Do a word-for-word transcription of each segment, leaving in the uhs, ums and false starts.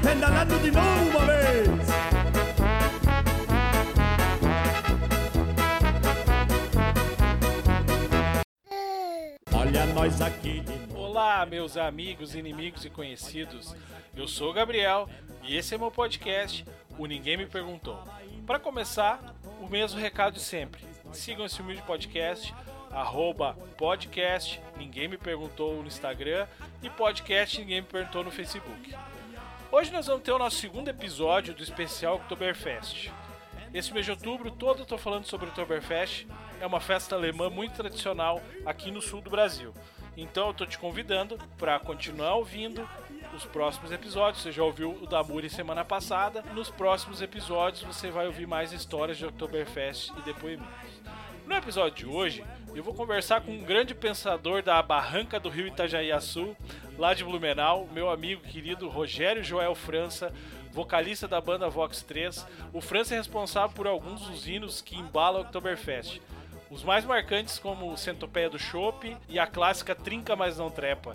pedalando de novo uma vez. Olha nós aqui de novo. Olá, meus amigos, inimigos e conhecidos. Eu sou o Gabriel e esse é meu podcast, o Ninguém Me Perguntou. Para começar, o mesmo recado de sempre. Sigam esse humilde podcast, arroba podcast Ninguém Me Perguntou no Instagram e podcast Ninguém Me Perguntou no Facebook. Hoje nós vamos ter o nosso segundo episódio do especial Oktoberfest. Esse mês de outubro todo eu estou falando sobre o Oktoberfest. É uma festa alemã muito tradicional aqui no sul do Brasil. Então eu estou te convidando para continuar ouvindo os próximos episódios. Você já ouviu o da Muri semana passada. Nos próximos episódios você vai ouvir mais histórias de Oktoberfest e depoimentos. No episódio de hoje, eu vou conversar com um grande pensador da Barranca do Rio Itajaiaçu, lá de Blumenau, meu amigo querido Rogério Joel França, vocalista da banda Vox três. O França é responsável por alguns dos hinos que embalam o Oktoberfest. Os mais marcantes como o Centopeia do Chopp e a clássica Trinca Mas Não Trepa.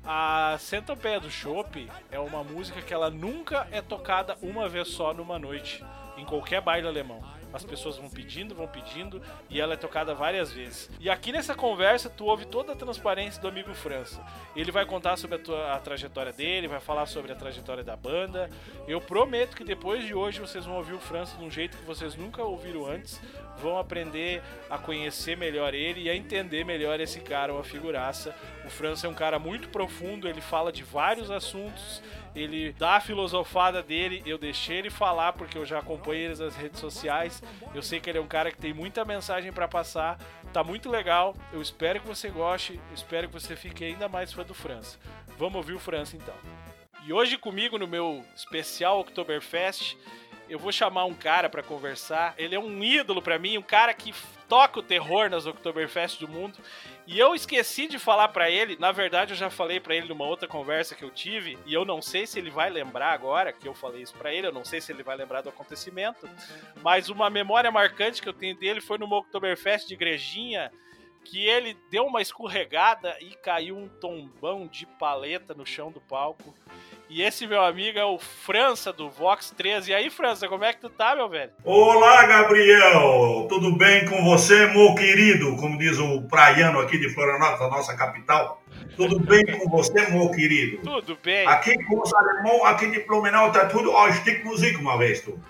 A Centopeia do Chopp é uma música que ela nunca é tocada uma vez só numa noite, em qualquer baile alemão. As pessoas vão pedindo, vão pedindo e ela é tocada várias vezes. E aqui nessa conversa tu ouve toda a transparência do amigo França. Ele vai contar sobre a, tua, a trajetória dele, vai falar sobre a trajetória da banda. Eu prometo que depois de hoje vocês vão ouvir o França de um jeito que vocês nunca ouviram antes. Vão aprender a conhecer melhor ele e a entender melhor esse cara, uma figuraça. O França é um cara muito profundo, ele fala de vários assuntos. Ele dá a filosofada dele, eu deixei ele falar porque eu já acompanho ele nas redes sociais. Eu sei que ele é um cara que tem muita mensagem pra passar. Tá muito legal, eu espero que você goste, eu espero que você fique ainda mais fã do França. Vamos ouvir o França então. E hoje comigo no meu especial Oktoberfest, eu vou chamar um cara pra conversar. Ele é um ídolo pra mim, um cara que toca o terror nas Oktoberfest do mundo. E eu esqueci de falar pra ele, na verdade eu já falei pra ele numa outra conversa que eu tive, e eu não sei se ele vai lembrar agora que eu falei isso pra ele, eu não sei se ele vai lembrar do acontecimento, mas uma memória marcante que eu tenho dele foi numa Oktoberfest de Igrejinha, que ele deu uma escorregada e caiu um tombão de paleta no chão do palco. E esse meu amigo é o França do Vox três. E aí, França, como é que tu tá, meu velho? Olá, Gabriel! Tudo bem com você, meu querido? Como diz o praiano aqui de Florianópolis, a nossa capital. Tudo bem com você, meu querido? Tudo bem. Aqui com os alemão, aqui de Blumenau, tá tudo ó, stick música uma vez, tu.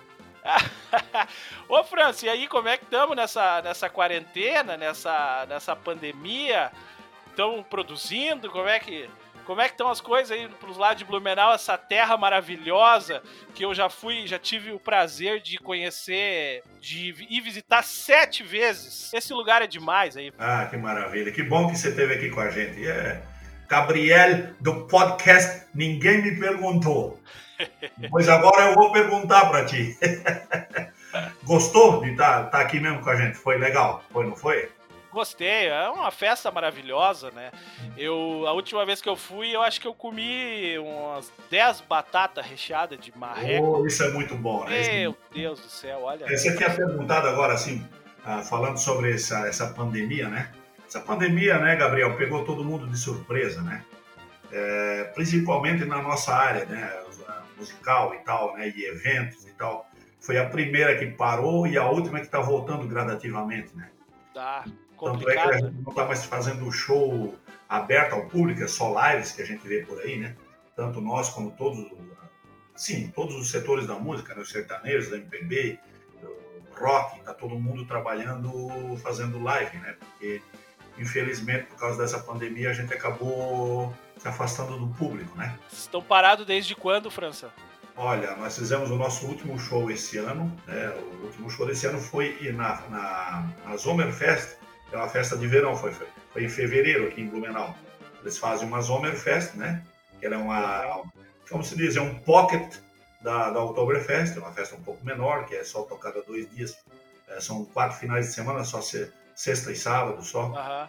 Ô, França, e aí, como é que estamos nessa, nessa quarentena, nessa, nessa pandemia? Estão produzindo? Como é que... Como é que estão as coisas aí pros lados de Blumenau, essa terra maravilhosa que eu já fui, já tive o prazer de conhecer, de ir visitar sete vezes. Esse lugar é demais aí. Ah, que maravilha. Que bom que você esteve aqui com a gente. É Gabriel, do podcast Ninguém Me Perguntou. Pois agora eu vou perguntar para ti. Gostou de estar tá, tá aqui mesmo com a gente? Foi legal? Foi, não foi? Gostei, é uma festa maravilhosa, né? Eu, a última vez que eu fui, eu acho que eu comi umas dez batatas recheadas de marreco. Oh, isso é muito bom, né? Meu Deus do céu, olha. Você tinha perguntado agora, assim, falando sobre essa, essa pandemia, né? Essa pandemia, né, Gabriel, pegou todo mundo de surpresa, né? É, principalmente na nossa área, né? Musical e tal, né? E eventos e tal. Foi a primeira que parou e a última que está voltando gradativamente, né? Tá. Tanto é que a gente não está mais fazendo show aberto ao público, é só lives que a gente vê por aí, né? Tanto nós como todos, sim, todos os setores da música, né? Os sertanejos, da M P B, rock, tá todo mundo trabalhando, fazendo live, né? Porque, infelizmente, por causa dessa pandemia, a gente acabou se afastando do público, né? Estão parados desde quando, França? Olha, nós fizemos o nosso último show esse ano, né? O último show desse ano foi na, na, na Zomerfest. É uma festa de verão, foi, foi, foi em fevereiro aqui em Blumenau. Eles fazem uma Zomerfest, né? Que ela é uma, como se diz, é um pocket da, da Oktoberfest, é uma festa um pouco menor, que é só tocada dois dias. É, são quatro finais de semana, só se, sexta e sábado só. Uhum.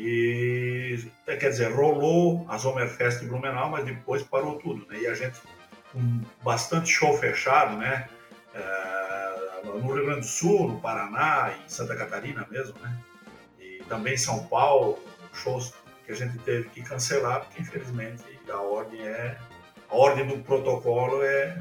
E, quer dizer, rolou a Zomerfest em Blumenau, mas depois parou tudo, né? E a gente, com bastante show fechado, né? É, no Rio Grande do Sul, no Paraná, em Santa Catarina mesmo, né? Também em São Paulo, shows que a gente teve que cancelar, porque infelizmente a ordem é a ordem do protocolo é,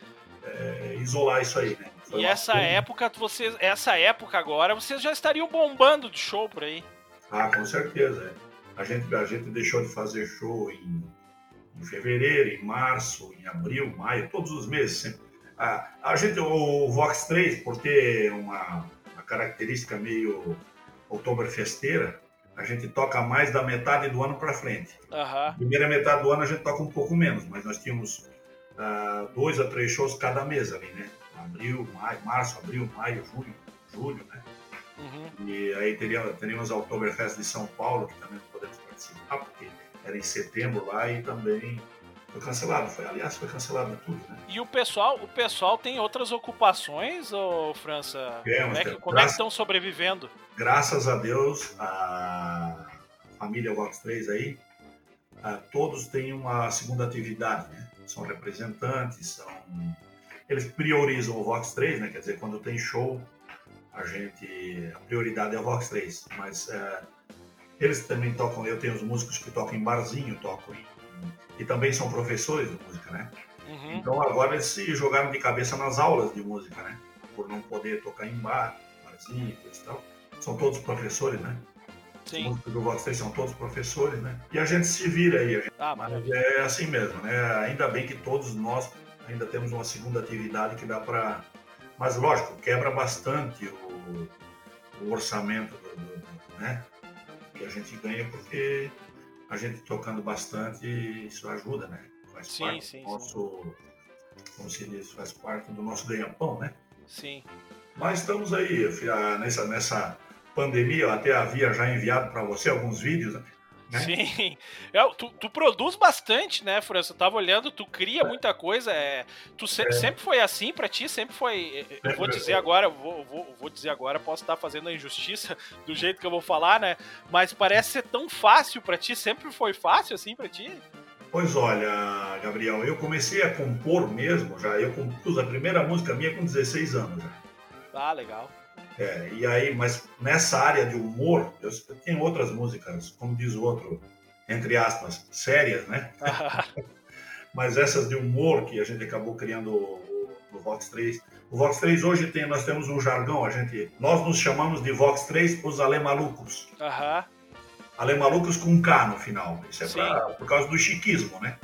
é isolar isso aí, né? Foi E uma essa coisa- época, vocês, essa época agora, vocês já estariam bombando de show por aí. Ah, com certeza. É. A, gente, a gente deixou de fazer show em, em fevereiro, em março, em abril, maio, todos os meses. Sempre. A, a gente, o Vox três, por ter uma, uma característica meio oktoberfesteira, a gente toca mais da metade do ano para frente. Aham. Primeira metade do ano a gente toca um pouco menos, mas nós tínhamos uh, dois a três shows cada mês ali, né? Abril, maio, março, abril, maio, junho, julho, né? Uhum. E aí teríamos, teríamos a Oktoberfest de São Paulo, que também não podemos participar, porque era em setembro lá e também foi cancelado. Foi, aliás, foi cancelado tudo, né? E o pessoal, o pessoal tem outras ocupações, ô França? Temos, como é que temos. como é que estão sobrevivendo? Graças a Deus, a família Vox três aí, uh, todos têm uma segunda atividade, né? São representantes, são... Eles priorizam o Vox três, né? Quer dizer, quando tem show, a gente... A prioridade é o Vox três, mas uh, eles também tocam... Eu tenho os músicos que tocam em barzinho, tocam em... E também são professores de música, né? Uhum. Então agora eles se jogaram de cabeça nas aulas de música, né? Por não poder tocar em bar, barzinho, coisa e tal. São todos professores, né? Sim. Os músicos do Vox três são todos professores, né? E a gente se vira aí. A gente... Ah, Mas maravilha. é assim mesmo, né? Ainda bem que todos nós ainda temos uma segunda atividade que dá para... Mas lógico, quebra bastante o, o orçamento do, do, do, né? Que a gente ganha porque a gente tocando bastante, isso ajuda, né? Faz Sim, parte sim, do nosso, como se diz, faz parte do nosso ganha-pão, né? Sim. Mas estamos aí, nessa, nessa pandemia, eu até havia já enviado para você alguns vídeos, né? Sim. É, tu, tu produz bastante, né, França? Eu tava olhando, tu cria muita coisa. É, tu se, É. sempre foi assim pra ti? Sempre foi. Eu vou dizer agora, eu vou, vou, vou dizer agora, posso estar fazendo a injustiça do jeito que eu vou falar, né? Mas parece ser tão fácil pra ti. Sempre foi fácil assim pra ti? Pois olha, Gabriel, eu comecei a compor mesmo, já eu compus a primeira música minha com dezesseis anos já. Ah, legal. É, e aí, mas nessa área de humor, eu, eu tenho outras músicas, como diz o outro, entre aspas, sérias, né? Mas essas de humor que a gente acabou criando o, o Vox três. O Vox três hoje tem, nós temos um jargão, a gente, nós nos chamamos de Vox três os alemalucos. Aham. Alemalucos com K no final. Isso é pra, Sim. por causa do chiquismo, né?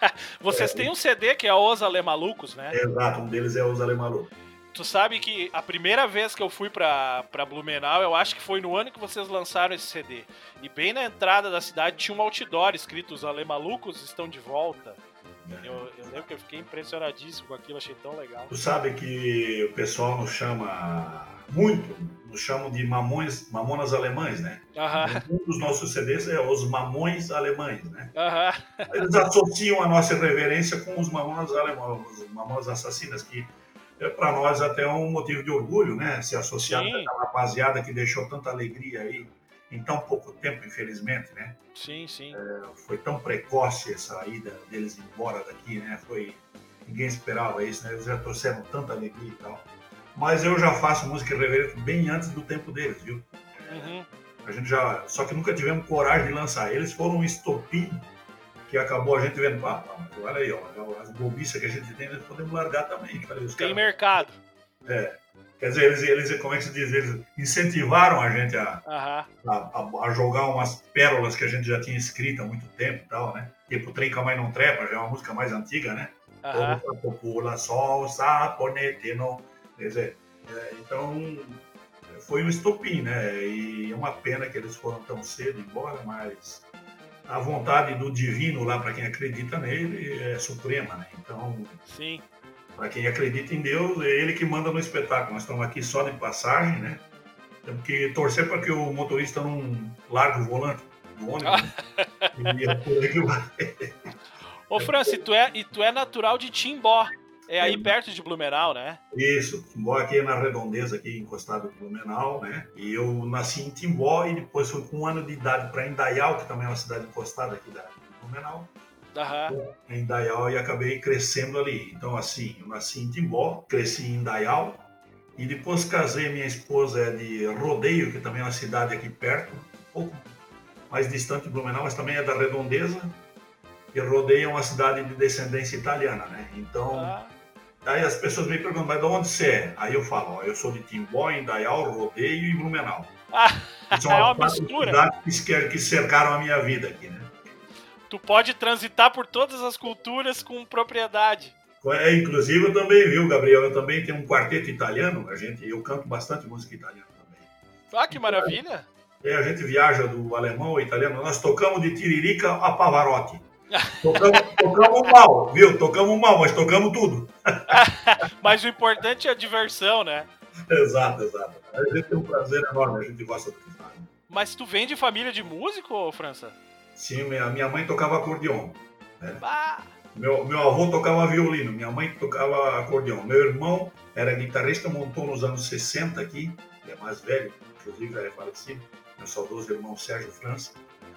Vocês têm um C D que é Os Alemalucos, né? Exato, um deles é os alemalucos. Tu sabe que a primeira vez que eu fui pra, pra Blumenau, eu acho que foi no ano que vocês lançaram esse C D. E bem na entrada da cidade tinha um outdoor escrito: Os Alemalucos estão de volta. Eu, eu lembro que eu fiquei impressionadíssimo com aquilo, achei tão legal. Tu sabe que o pessoal nos chama muito, nos chamam de mamões, mamonas alemães, né? Aham, Um dos nossos C Ds é os mamões alemães, né? aham, Eles associam a nossa irreverência com os mamonas alemães, os mamonas assassinas, que é para nós até um motivo de orgulho, né? Se associar Sim. com aquela rapaziada que deixou tanta alegria aí em tão pouco tempo, infelizmente, né? sim, sim. Foi tão precoce essa ida deles embora daqui, né? Foi... Ninguém esperava isso, né? Eles já trouxeram tanta alegria e tal. Mas eu já faço música irreverente bem antes do tempo deles, viu? Uhum. A gente já... Só que nunca tivemos coragem de lançar. Eles foram um estopim que acabou a gente vendo, ah, olha aí, ó, as bobiças que a gente tem, nós podemos largar também. Falei, os Tem caras... mercado. É. Quer dizer, eles, eles, como é que se diz? Eles incentivaram a gente a, Aham, a, a, a jogar umas pérolas que a gente já tinha escrito há muito tempo e tal, né? Tipo, Trinca Mãe Não Trepa, já é uma música mais antiga, né? aham. População, saponete, não. Quer dizer, é, então foi um estopim, né? E é uma pena que eles foram tão cedo embora, mas a vontade do divino lá, para quem acredita nele, é suprema, né? Então, Sim. para quem acredita em Deus, é ele que manda no espetáculo. Nós estamos aqui só de passagem, né? Temos que torcer para que o motorista não largue o volante do ônibus. Né? E é por aí que vai. Ô, França, e tu é, e tu é natural de Timbó. É aí perto de Blumenau, né? Isso, Timbó aqui na Redondeza, aqui encostado em Blumenau, né? E eu nasci em Timbó e depois fui com um ano de idade para Indaial, que também é uma cidade encostada aqui da Blumenau. Aham. Em Indaial e acabei crescendo ali. Então, assim, eu nasci em Timbó, cresci em Indaial e depois casei. Minha esposa é de Rodeio, que também é uma cidade aqui perto, um pouco mais distante de Blumenau, mas também é da Redondeza. e Rodeio é uma cidade de descendência italiana, né? Então, ah. aí as pessoas me perguntam, mas de onde você é? Aí eu falo, ó, eu sou de Timbó, Indaial, Rodeio e Blumenau. Ah, são é as uma mistura. Que, que cercaram a minha vida aqui, né? Tu pode transitar por todas as culturas com propriedade. É, inclusive eu também, viu, Gabriel? Eu também tenho um quarteto italiano, a gente, eu canto bastante música italiana também. Ah, que maravilha! É, a gente viaja do alemão ao italiano, nós tocamos de Tiririca a Pavarotti. Tocamos, tocamos mal, viu? Tocamos mal, mas tocamos tudo. Mas o importante é a diversão, né? Exato, exato. A gente tem um prazer enorme, a gente gosta do que faz. Mas tu vem de família de músico, França? Sim, minha, minha mãe tocava acordeon. Né? Ah. Meu, meu avô tocava violino, minha mãe tocava acordeon. Meu irmão era guitarrista, montou nos anos sessenta aqui, ele é mais velho, inclusive já é falecido, meu saudoso irmão Sérgio França.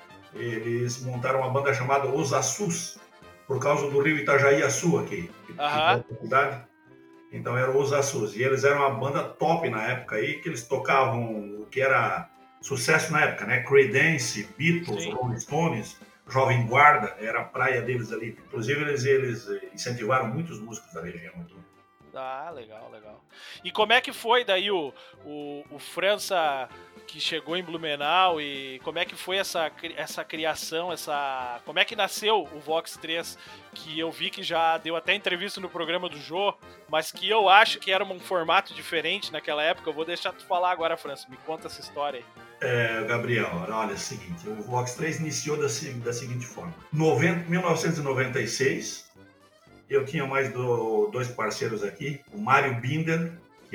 Eles montaram uma banda chamada Os Açus, por causa do rio Itajaí-Açu aqui, que uh-huh. é cidade. Então eram Os Açus. E eles eram uma banda top na época aí, que eles tocavam o que era sucesso na época, né? Creedence, Beatles, Sim. Rolling Stones, Jovem Guarda, era a praia deles ali. Inclusive eles, eles incentivaram muitos músicos da região aqui. Ah, legal, legal. E como é que foi daí o, o, o França que chegou em Blumenau e como é que foi essa, essa criação, essa, como é que nasceu o Vox três, que eu vi que já deu até entrevista no programa do Jô, mas que eu acho que era um formato diferente naquela época. Eu vou deixar tu falar agora, França, me conta essa história aí. É, Gabriel, olha, é o seguinte, o Vox três iniciou da, da seguinte forma. Em mil novecentos e noventa e seis, eu tinha mais do, dois parceiros aqui, o Mário Binder, que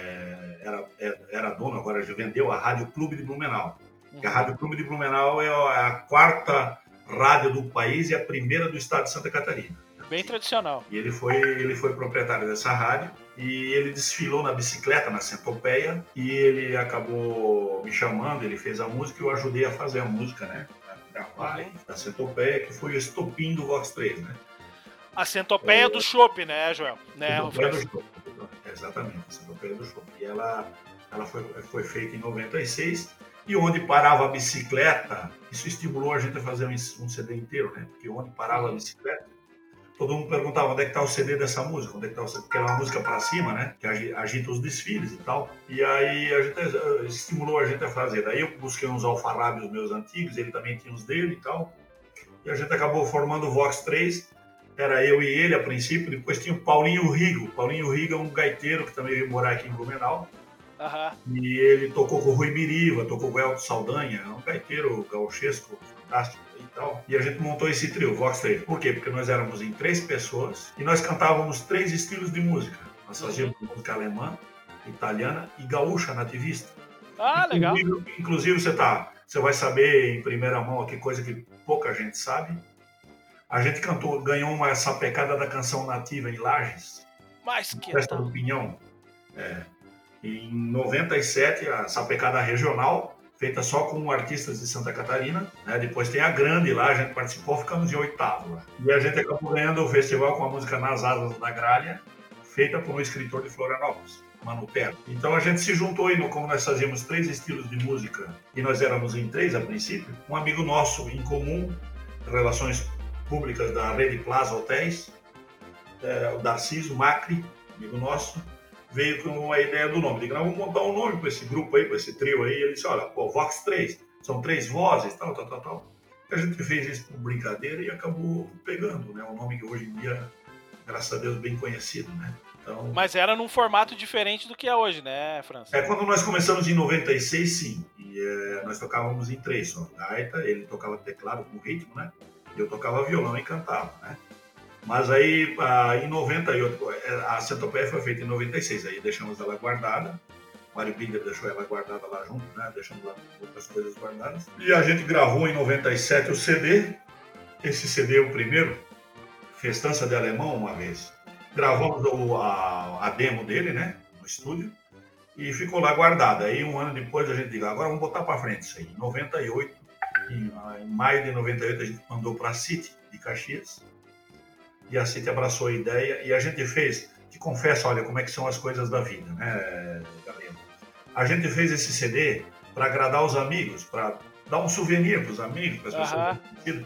é, era, era dono, agora já vendeu, a Rádio Clube de Blumenau. Uhum. A Rádio Clube de Blumenau é a quarta rádio do país e a primeira do estado de Santa Catarina. Bem tradicional. E ele foi, ele foi proprietário dessa rádio e ele desfilou na bicicleta, na Centopeia, e ele acabou me chamando, ele fez a música e eu ajudei a fazer a música, né? A gravar uhum. da Centopeia, que foi o estopim do Vox três, né? A Centopeia é, do Chopp, né, Joel? Né, Centopeia do Chopp, exatamente, a Centopeia do Chopp. E ela, ela foi, foi feita em noventa e seis, e onde parava a bicicleta, isso estimulou a gente a fazer um, um C D inteiro, né? Porque onde parava a bicicleta, todo mundo perguntava onde é que tá o C D dessa música, onde é que tá o C D, porque era uma música pra cima, né? Que agita os desfiles e tal. E aí a gente estimulou a gente a fazer. Daí eu busquei uns alfarrábios meus antigos, ele também tinha uns dele e tal. E a gente acabou formando o Vox três. Era eu e ele a princípio, depois tinha o Paulinho Rigo. Paulinho Rigo é um gaiteiro que também veio morar aqui em Blumenau. Uhum. E ele tocou com o Rui Miriva, tocou com o Elton Saldanha, é um gaiteiro gauchesco, fantástico e tal. E a gente montou esse trio, Vox três. Por quê? Porque nós éramos em três pessoas e nós cantávamos três estilos de música. Nós fazíamos uhum. música alemã, italiana e gaúcha nativista. Ah, legal. Inclusive, inclusive você, tá, você vai saber em primeira mão aqui, coisa que pouca gente sabe. A gente cantou, ganhou uma sapecada da canção nativa em Lages. Mas que Festa do Pinhão. É. Em noventa e sete, a sapecada regional, feita só com artistas de Santa Catarina. Né? Depois tem a grande lá, a gente participou, ficamos em oitavo. Lá. E a gente acabou ganhando o festival com a música Nas Asas da Gralha, feita por um escritor de Florianópolis, Mano Terra. Então a gente se juntou aí, como nós fazíamos três estilos de música, e nós éramos em três a princípio, um amigo nosso em comum, relações públicas da Rede Plaza Hotéis, é, o Darciso Macri, amigo nosso, veio com a ideia do nome. Ele falou, vamos montar um nome para esse grupo aí, para esse trio aí. Ele disse, olha, pô, Vox três, são três vozes, tal, tal, tal, tal. A gente fez isso por brincadeira e acabou pegando, né? Um nome que hoje em dia, graças a Deus, bem conhecido, né? Então, mas era num formato diferente do que é hoje, né, França? É, quando nós começamos em noventa e seis, sim. E é, nós tocávamos em três só. Gaita, ele tocava teclado com ritmo, né? Eu tocava violão e cantava, né? Mas aí, em noventa e oito, a Centopeia foi feita em noventa e seis, aí deixamos ela guardada. O Mário Binder deixou ela guardada lá junto, né? Deixamos lá outras coisas guardadas. E a gente gravou em noventa e sete o C D. Esse C D é o primeiro, Festança de Alemão, uma vez. Gravamos o, a, a demo dele, né? No estúdio. E ficou lá guardada. Aí, um ano depois, a gente disse, agora vamos botar para frente isso aí. Em noventa e oito, Em, em maio de noventa e oito, a gente mandou para a City de Caxias e a City abraçou a ideia e a gente fez, te confesso, olha como é que são as coisas da vida, né, Gabriel? A gente fez esse C D para agradar os amigos, para dar um souvenir para os amigos, para as pessoas. Uhum.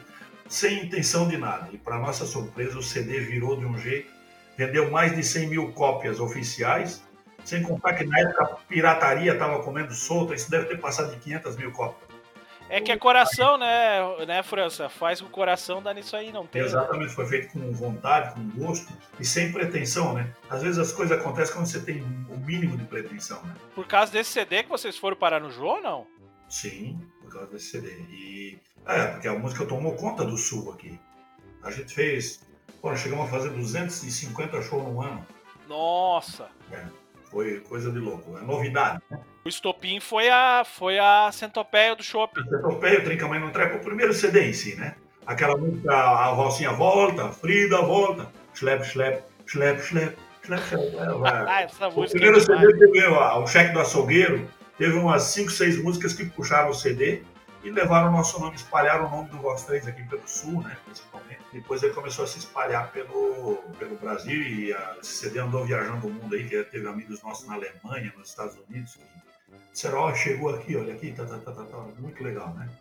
sem intenção de nada. E para nossa surpresa, o C D virou de um jeito, vendeu mais de cem mil cópias oficiais, sem contar que na época a pirataria estava comendo solta, isso deve ter passado de quinhentas mil cópias. É que é coração, né, né, França? Faz com o coração, dá nisso aí, não tem. Exatamente, foi feito com vontade, com gosto e sem pretensão, né? Às vezes as coisas acontecem quando você tem o mínimo de pretensão, né? Por causa desse C D que vocês foram parar no João ou não? Sim, por causa desse C D. E, é, porque a música tomou conta do Sul aqui. A gente fez, pô, nós chegamos a fazer duzentos e cinquenta shows no ano. Nossa! É, foi coisa de louco, é novidade, né? O estopim foi a, foi a centopeia do Chopp. Centopeia, o Trinca Mãe Não Trepa, o primeiro C D em si, né? Aquela música, a valsinha volta, Frida volta, schlep, schlep, schlep, schlep, schlep, schlep. Ah, essa O música primeiro é C demais. D teve ó, o Cheque do Açougueiro, teve umas cinco, seis músicas que puxaram o C D e levaram o nosso nome, espalharam o nome do Vox três aqui pelo Sul, né, principalmente. Depois ele começou a se espalhar pelo, pelo Brasil e a, esse C D andou viajando o mundo aí, que teve amigos nossos na Alemanha, nos Estados Unidos, que disseram, ó, chegou aqui, olha aqui, tá, tá, tá, tá, tá. Muito legal, né?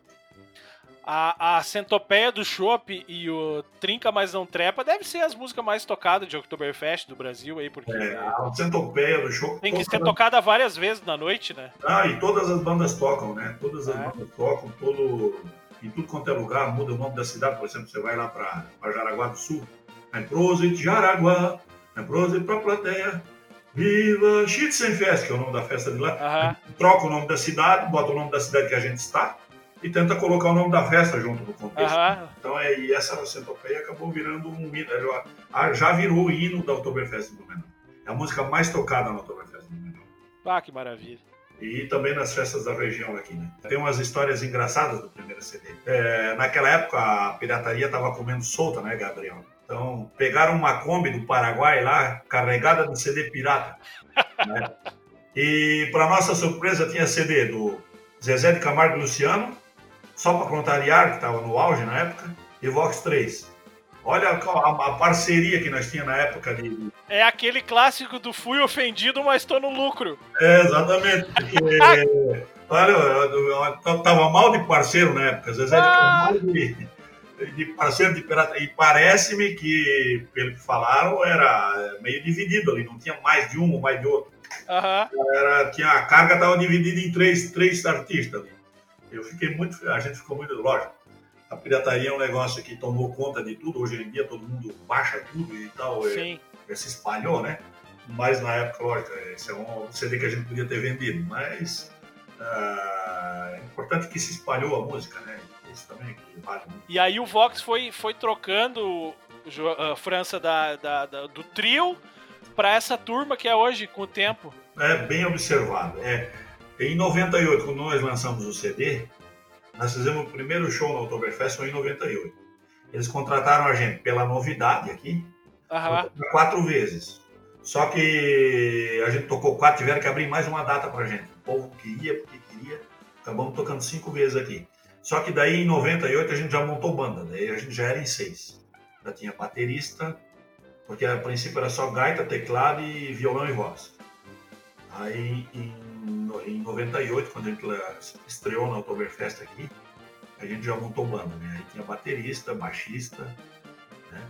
A, a centopeia do Chopp e o Trinca Mas Não Trepa deve ser as músicas mais tocadas de Oktoberfest do Brasil aí, porque É, a centopeia do show. tem que ser todas- tocada várias vezes na noite, né? Ah, e todas as bandas tocam, né? Todas as É. bandas tocam, todo, em tudo quanto é lugar, muda o nome da cidade. Por exemplo, você vai lá para Jaraguá do Sul, é Prosit Jaraguá, é Prosit pra plateia, Viva Schützenfest, que é o nome da festa de lá. Aham. Troca o nome da cidade, bota o nome da cidade que a gente está e tenta colocar o nome da festa junto no contexto. Aham. Então, é, e essa centopeia acabou virando um hino, ela- ah, já virou o hino da Oktoberfest do Blumenau. É a música mais tocada na Oktoberfest do Blumenau. Ah, que maravilha. E também nas festas da região aqui, né? Tem umas histórias engraçadas do primeiro C D. É, naquela época, a pirataria estava comendo solta, né, Gabriel? Então, pegaram uma Kombi do Paraguai lá, carregada de C D pirata. Né? E, para nossa surpresa, tinha C D do Zezé de Camargo e Luciano, Só Pra Contrariar, que estava no auge na época, e Vox três. Olha a, a parceria que nós tínhamos na época de... É aquele clássico do fui ofendido, mas tô no lucro. É, exatamente. Porque, olha, eu, eu, eu tava mal de parceiro na época. Zezé de Camargo de, de parceiro de pirata. E parece-me que, pelo que falaram, era meio dividido ali. Não tinha mais de um ou mais de outro. Aham. Era, tinha, a carga estava dividida em três, três artistas ali. Eu fiquei muito... A gente ficou muito... Lógico, a pirataria é um negócio que tomou conta de tudo. Hoje em dia todo mundo baixa tudo e tal. Sim. É, se espalhou, né? Mas na época, lógico, esse é um C D que a gente podia ter vendido, mas ah, é importante que se espalhou a música, né? Isso também é que vale muito. E aí o Vox foi, foi trocando Jo- a França da, da- da- do trio pra essa turma que é hoje, com o tempo. É bem observado. É, em noventa e oito, quando nós lançamos o C D, nós fizemos o primeiro show no Oktoberfest foi em noventa e oito. Eles contrataram a gente pela novidade aqui, Aham. quatro vezes. Só que a gente tocou quatro, tiveram que abrir mais uma data pra gente. O povo queria, porque queria. Acabamos tocando cinco vezes aqui. Só que daí em noventa e oito a gente já montou banda, daí a gente já era em seis. Já tinha baterista, porque a princípio era só gaita, teclado e violão e voz. Aí em, no- em noventa e oito, quando a gente lá estreou na Oktoberfest aqui, a gente já montou banda, né? Aí tinha baterista, baixista, né?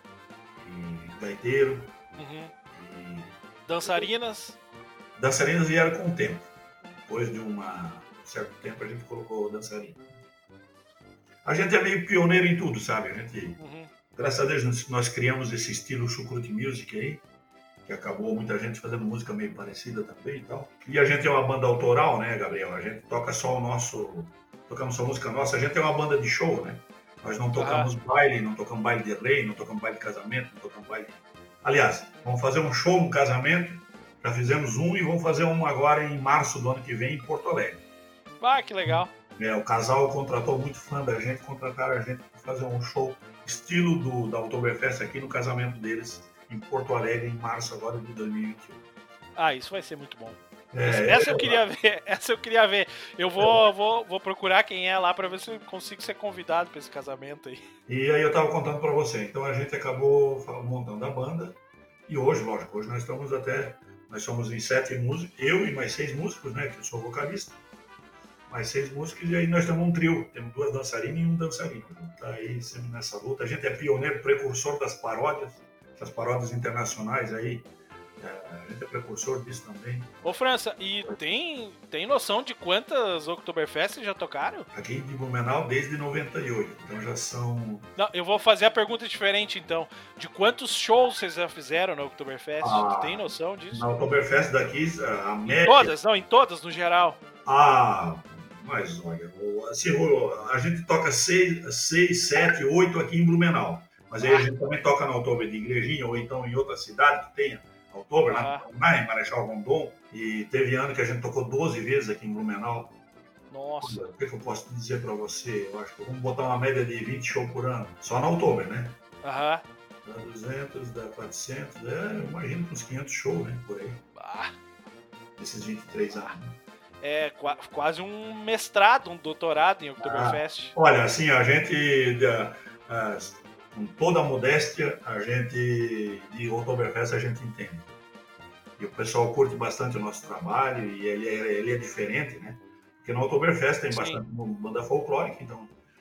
E gaiteiro. Uhum. E Dançarinas. dançarinas vieram com o tempo. Depois de uma, um certo tempo a gente colocou dançarina. A gente é meio pioneiro em tudo, sabe? A gente, Uhum. graças a Deus, nós, nós criamos esse estilo chucrute music aí, que acabou muita gente fazendo música meio parecida também e tal. E a gente é uma banda autoral, né, Gabriel? A gente toca só o nosso... Tocamos só música nossa. A gente é uma banda de show, né? Nós não tocamos baile, não tocamos baile de rei, não tocamos baile de casamento, não tocamos baile... Aliás, vamos fazer um show no casamento, já fizemos um e vamos fazer um agora em março do ano que vem em Porto Alegre. Ah, que legal. É, o casal contratou muito fã da gente, contrataram a gente para fazer um show estilo do, da Oktoberfest aqui no casamento deles em Porto Alegre em março agora de dois mil e vinte e um. Ah, isso vai ser muito bom. É, Essa eu queria ver, essa eu queria ver. Eu vou, vou, vou procurar quem é lá pra ver se eu consigo ser convidado pra esse casamento aí. E aí eu estava contando para você. Então a gente acabou montando a banda e hoje, lógico, hoje nós estamos até, nós somos em sete músicos, eu e mais seis músicos, né, que eu sou vocalista. mais seis músicos, e aí nós temos um trio, temos duas dançarinas e um dançarino. Tá aí sempre nessa luta. A gente é pioneiro, precursor das paródias, das paródias internacionais aí. A gente é precursor disso também. Ô França, e tem, tem noção de quantas Oktoberfest já tocaram? Aqui de Blumenau desde noventa e oito, então já são... Não, eu vou fazer a pergunta diferente então. De quantos shows vocês já fizeram na Oktoberfest? Ah, tu tem noção disso? Na Oktoberfest daqui, a média... Em todas? Não, em todas, no geral. Ah, mas olha, assim, a gente toca seis, seis, sete, oito aqui em Blumenau. Mas aí a gente também toca na Oktober de Igrejinha, ou então em outra cidade que tenha Oktober, lá ah. em Marechal Rondon. E teve ano que a gente tocou doze vezes aqui em Blumenau. Nossa. O que eu posso dizer pra você? Eu acho que vamos botar uma média de vinte shows por ano. Só na Oktober, né? Aham. Dá duzentos, dá quatrocentos, é, eu imagino que uns quinhentos shows, né? Por aí. Ah. Esses vinte e três anos. É quase um mestrado, um doutorado em Oktoberfest. Ah, olha, assim, a gente, a, a, com toda a modéstia, a gente, de Oktoberfest a gente entende. E o pessoal curte bastante o nosso trabalho e ele é, ele é diferente, né? Porque no Oktoberfest tem Sim. bastante banda folclórica, então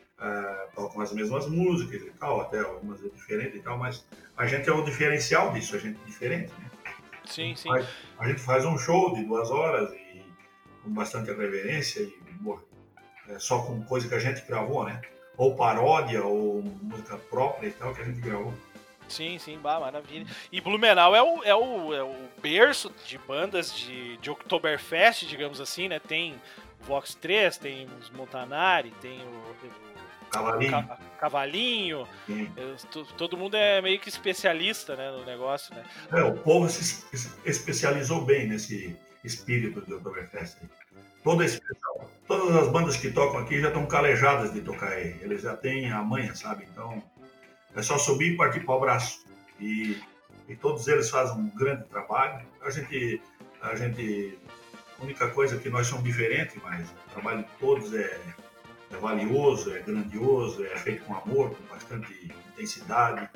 uh, tocam as mesmas músicas e tal, até algumas é diferente e tal, mas a gente é o diferencial disso, a gente é diferente, né? Sim, sim. Faz, a gente faz um show de duas horas e com bastante reverência e bom, é só com coisa que a gente gravou, né? Ou paródia, ou música própria e tal, que a gente gravou. Sim, sim, bah, maravilha. E Blumenau é o, é o, é o berço de bandas de, de Oktoberfest, digamos assim, né? Tem Vox três, tem os Montanari, tem o, o Cavalinho. Ca, Cavalinho. Eu, todo mundo é meio que especialista, né, no negócio, né? É, o povo se especializou bem nesse espírito do Oktoberfest. Toda especial, todas as bandas que tocam aqui já estão calejadas de tocar aí. Eles já têm a manha, sabe? Então é só subir e partir para o braço. E, e todos eles fazem um grande trabalho. A gente, a gente, a única coisa é que nós somos diferentes, mas o trabalho de todos é, é valioso, é grandioso, é feito com amor, com bastante intensidade.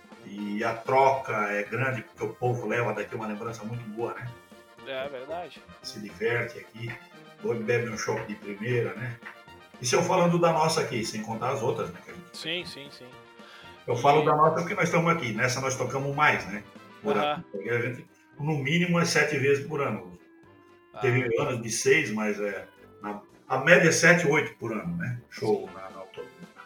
E a troca é grande, porque o povo leva daqui uma lembrança muito boa, né? É verdade. Se diverte aqui, bebe um chopp de primeira, né? Isso eu falando da nossa aqui, sem contar as outras, né? Que a gente... Sim, sim, sim. Eu e... falo da nossa porque nós estamos aqui, nessa nós tocamos mais, né? Por uhum. ano. Porque a gente, no mínimo, é sete vezes por ano. Ah. Teve anos de seis, mas é, na, a média é sete, oito por ano, né? Show na, na autódromo.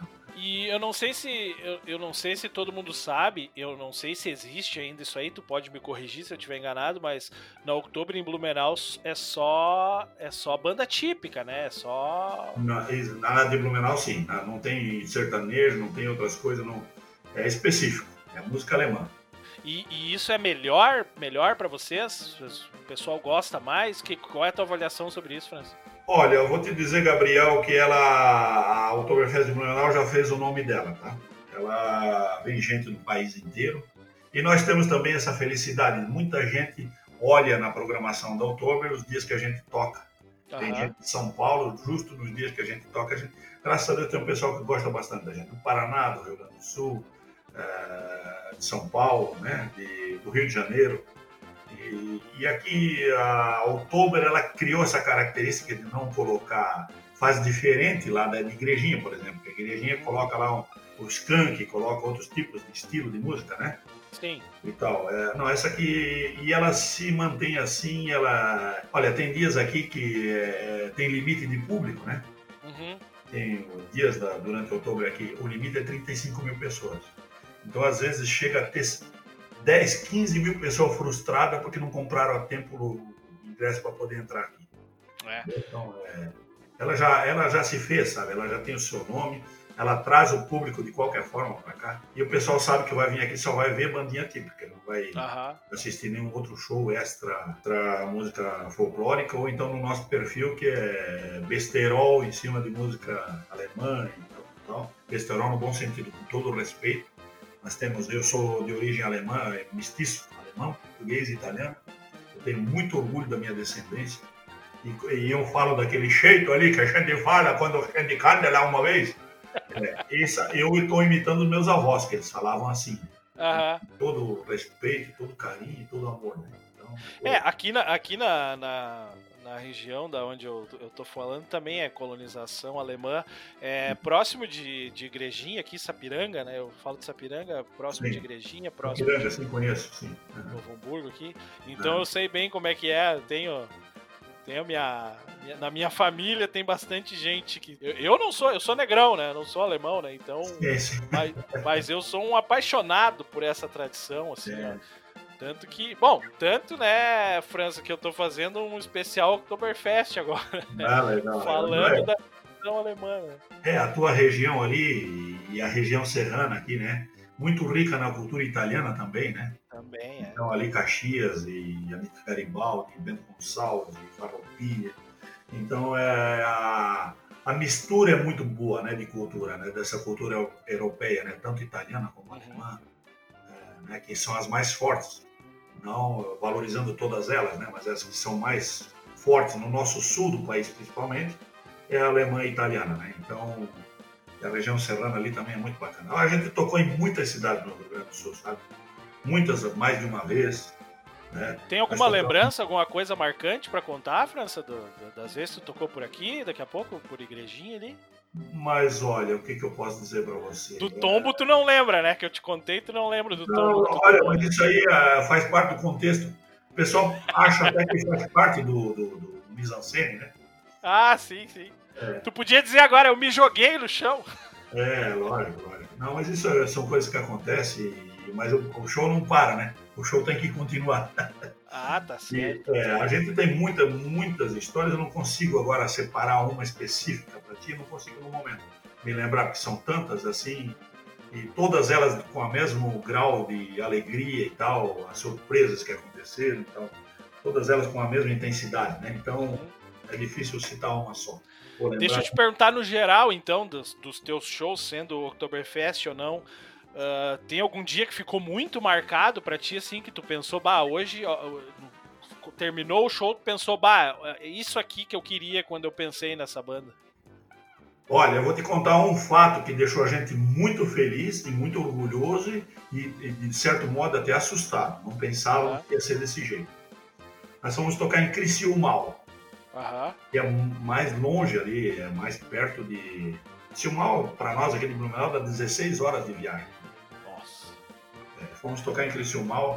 E eu não sei se eu, eu não sei se todo mundo sabe, eu não sei se existe ainda isso aí, tu pode me corrigir se eu estiver enganado, mas na Oktober em Blumenau é só é só banda típica, né? É só na, na de Blumenau sim, não tem sertanejo, não tem outras coisas, não é específico, é música alemã. E, e isso é melhor, melhor para vocês? O pessoal gosta mais? Que qual é a tua avaliação sobre isso, França? Olha, eu vou te dizer, Gabriel, que ela, a Oktoberfest de Blumenau já fez o nome dela, tá? Ela vem gente do país inteiro. E nós temos também essa felicidade. Muita gente olha na programação da Oktober os dias que a gente toca. Uhum. Tem gente de São Paulo, justo nos dias que a gente toca. A gente, graças a Deus tem um pessoal que gosta bastante da gente. Do Paraná, do Rio Grande do Sul, é, de São Paulo, né? de, do Rio de Janeiro. E, e aqui a Oktober ela criou essa característica de não colocar fase diferente lá da Igrejinha, por exemplo. A Igrejinha coloca lá um, o skunk, coloca outros tipos de estilo de música, né? Sim. E tal. É, não, essa aqui, e ela se mantém assim, ela... Olha, tem dias aqui que é, tem limite de público, né? Uhum. Tem dias da, durante Oktober aqui, o limite é trinta e cinco mil pessoas. Então, às vezes, chega a ter dez, quinze mil pessoas frustradas porque não compraram a tempo o ingresso para poder entrar aqui. É. Então, é, ela, já, ela já se fez, sabe? Ela já tem o seu nome, ela traz o público de qualquer forma para cá. E o pessoal sabe que vai vir aqui só vai ver bandinha típica, não vai uhum. assistir nenhum outro show extra, extra música folclórica, ou então no nosso perfil que é besterol em cima de música alemã e tal, tal. Besterol no bom sentido, com todo o respeito. Nós temos, eu sou de origem alemã, mestiço, alemão, português e italiano. Eu tenho muito orgulho da minha descendência. E, e eu falo daquele jeito ali que a gente fala quando a gente canta lá uma vez. É, essa, eu estou imitando os meus avós, que eles falavam assim. Uhum. Todo respeito, todo carinho, todo amor. Né? Então, é, aqui, na, aqui na, na, na região da onde eu, eu tô falando, também é colonização alemã. É próximo de, de Igrejinha, aqui, Sapiranga, né? Eu falo de Sapiranga, próximo Sim. de Igrejinha, próximo Sapiranga, de sim, conheço, sim. Novo Hamburgo aqui. Então Ah. eu sei bem como é que é. Eu tenho, tenho minha, minha, na minha família tem bastante gente que... Eu, eu não sou, eu sou negrão, né? Eu não sou alemão, né? Então... Sim, sim. Mas, mas eu sou um apaixonado por essa tradição, assim, É. ó. Tanto que, bom, tanto, né, França, que eu tô fazendo um especial Oktoberfest agora, né? Ah, legal. Falando É. da tradição alemã, né? É, a tua região ali e a região serrana aqui, né? Muito rica na cultura italiana também, né? Também, é. Então ali Caxias e Amico Garibaldi, Bento Gonçalves, e Farroupilha. Então é, a, a mistura é muito boa, né, de cultura, né? Dessa cultura europeia, né? Tanto italiana como alemã, é, né? Que são as mais fortes. Não valorizando todas elas, né? Mas as que são mais fortes no nosso sul do país, principalmente, é a alemã e a italiana, né? Então, a região serrana ali também é muito bacana. A gente tocou em muitas cidades no Rio Grande do Sul, sabe? Muitas, mais de uma vez. Né? Tem alguma lembrança, alguma coisa marcante pra contar, França, do, do, das vezes que tu tocou por aqui, daqui a pouco, por Igrejinha ali? Mas olha, o que, que eu posso dizer pra você? Do tombo tu não lembra, né? Que eu te contei, tu não lembra do Não, tombo. olha, mas isso aí uh, faz parte do contexto. O pessoal acha até que faz parte do, do, do mise-en-scène, né? Ah, sim, sim. É. Tu podia dizer agora, eu me joguei no chão. É, lógico, lógico. Não, mas isso é, são coisas que acontecem, mas o, o show não para, né? O show tem que continuar. Ah, tá certo. E, é, a gente tem muita, muitas histórias, eu não consigo agora separar uma específica para ti, não consigo no momento me lembrar, porque são tantas assim, e todas elas com o mesmo grau de alegria e tal, as surpresas que aconteceram e tal, todas elas com a mesma intensidade, né? Então é difícil citar uma só. Deixa eu te perguntar no geral, então, dos, dos teus shows, sendo o Oktoberfest ou não, uh, tem algum dia que ficou muito marcado pra ti, assim, que tu pensou, bah, hoje ó, terminou o show, tu pensou, bah, isso aqui que eu queria quando eu pensei nessa banda? Olha, eu vou te contar um fato que deixou a gente muito feliz e muito orgulhoso e, e de certo modo, até assustado. Não pensava que ia ser desse jeito. Nós fomos tocar em Criciúmal. Uhum. Que é mais longe ali, é mais perto de... Criciúmal, para nós aqui de Blumenau, dá dezesseis horas de viagem. Nossa. É, fomos tocar em Criciúmal,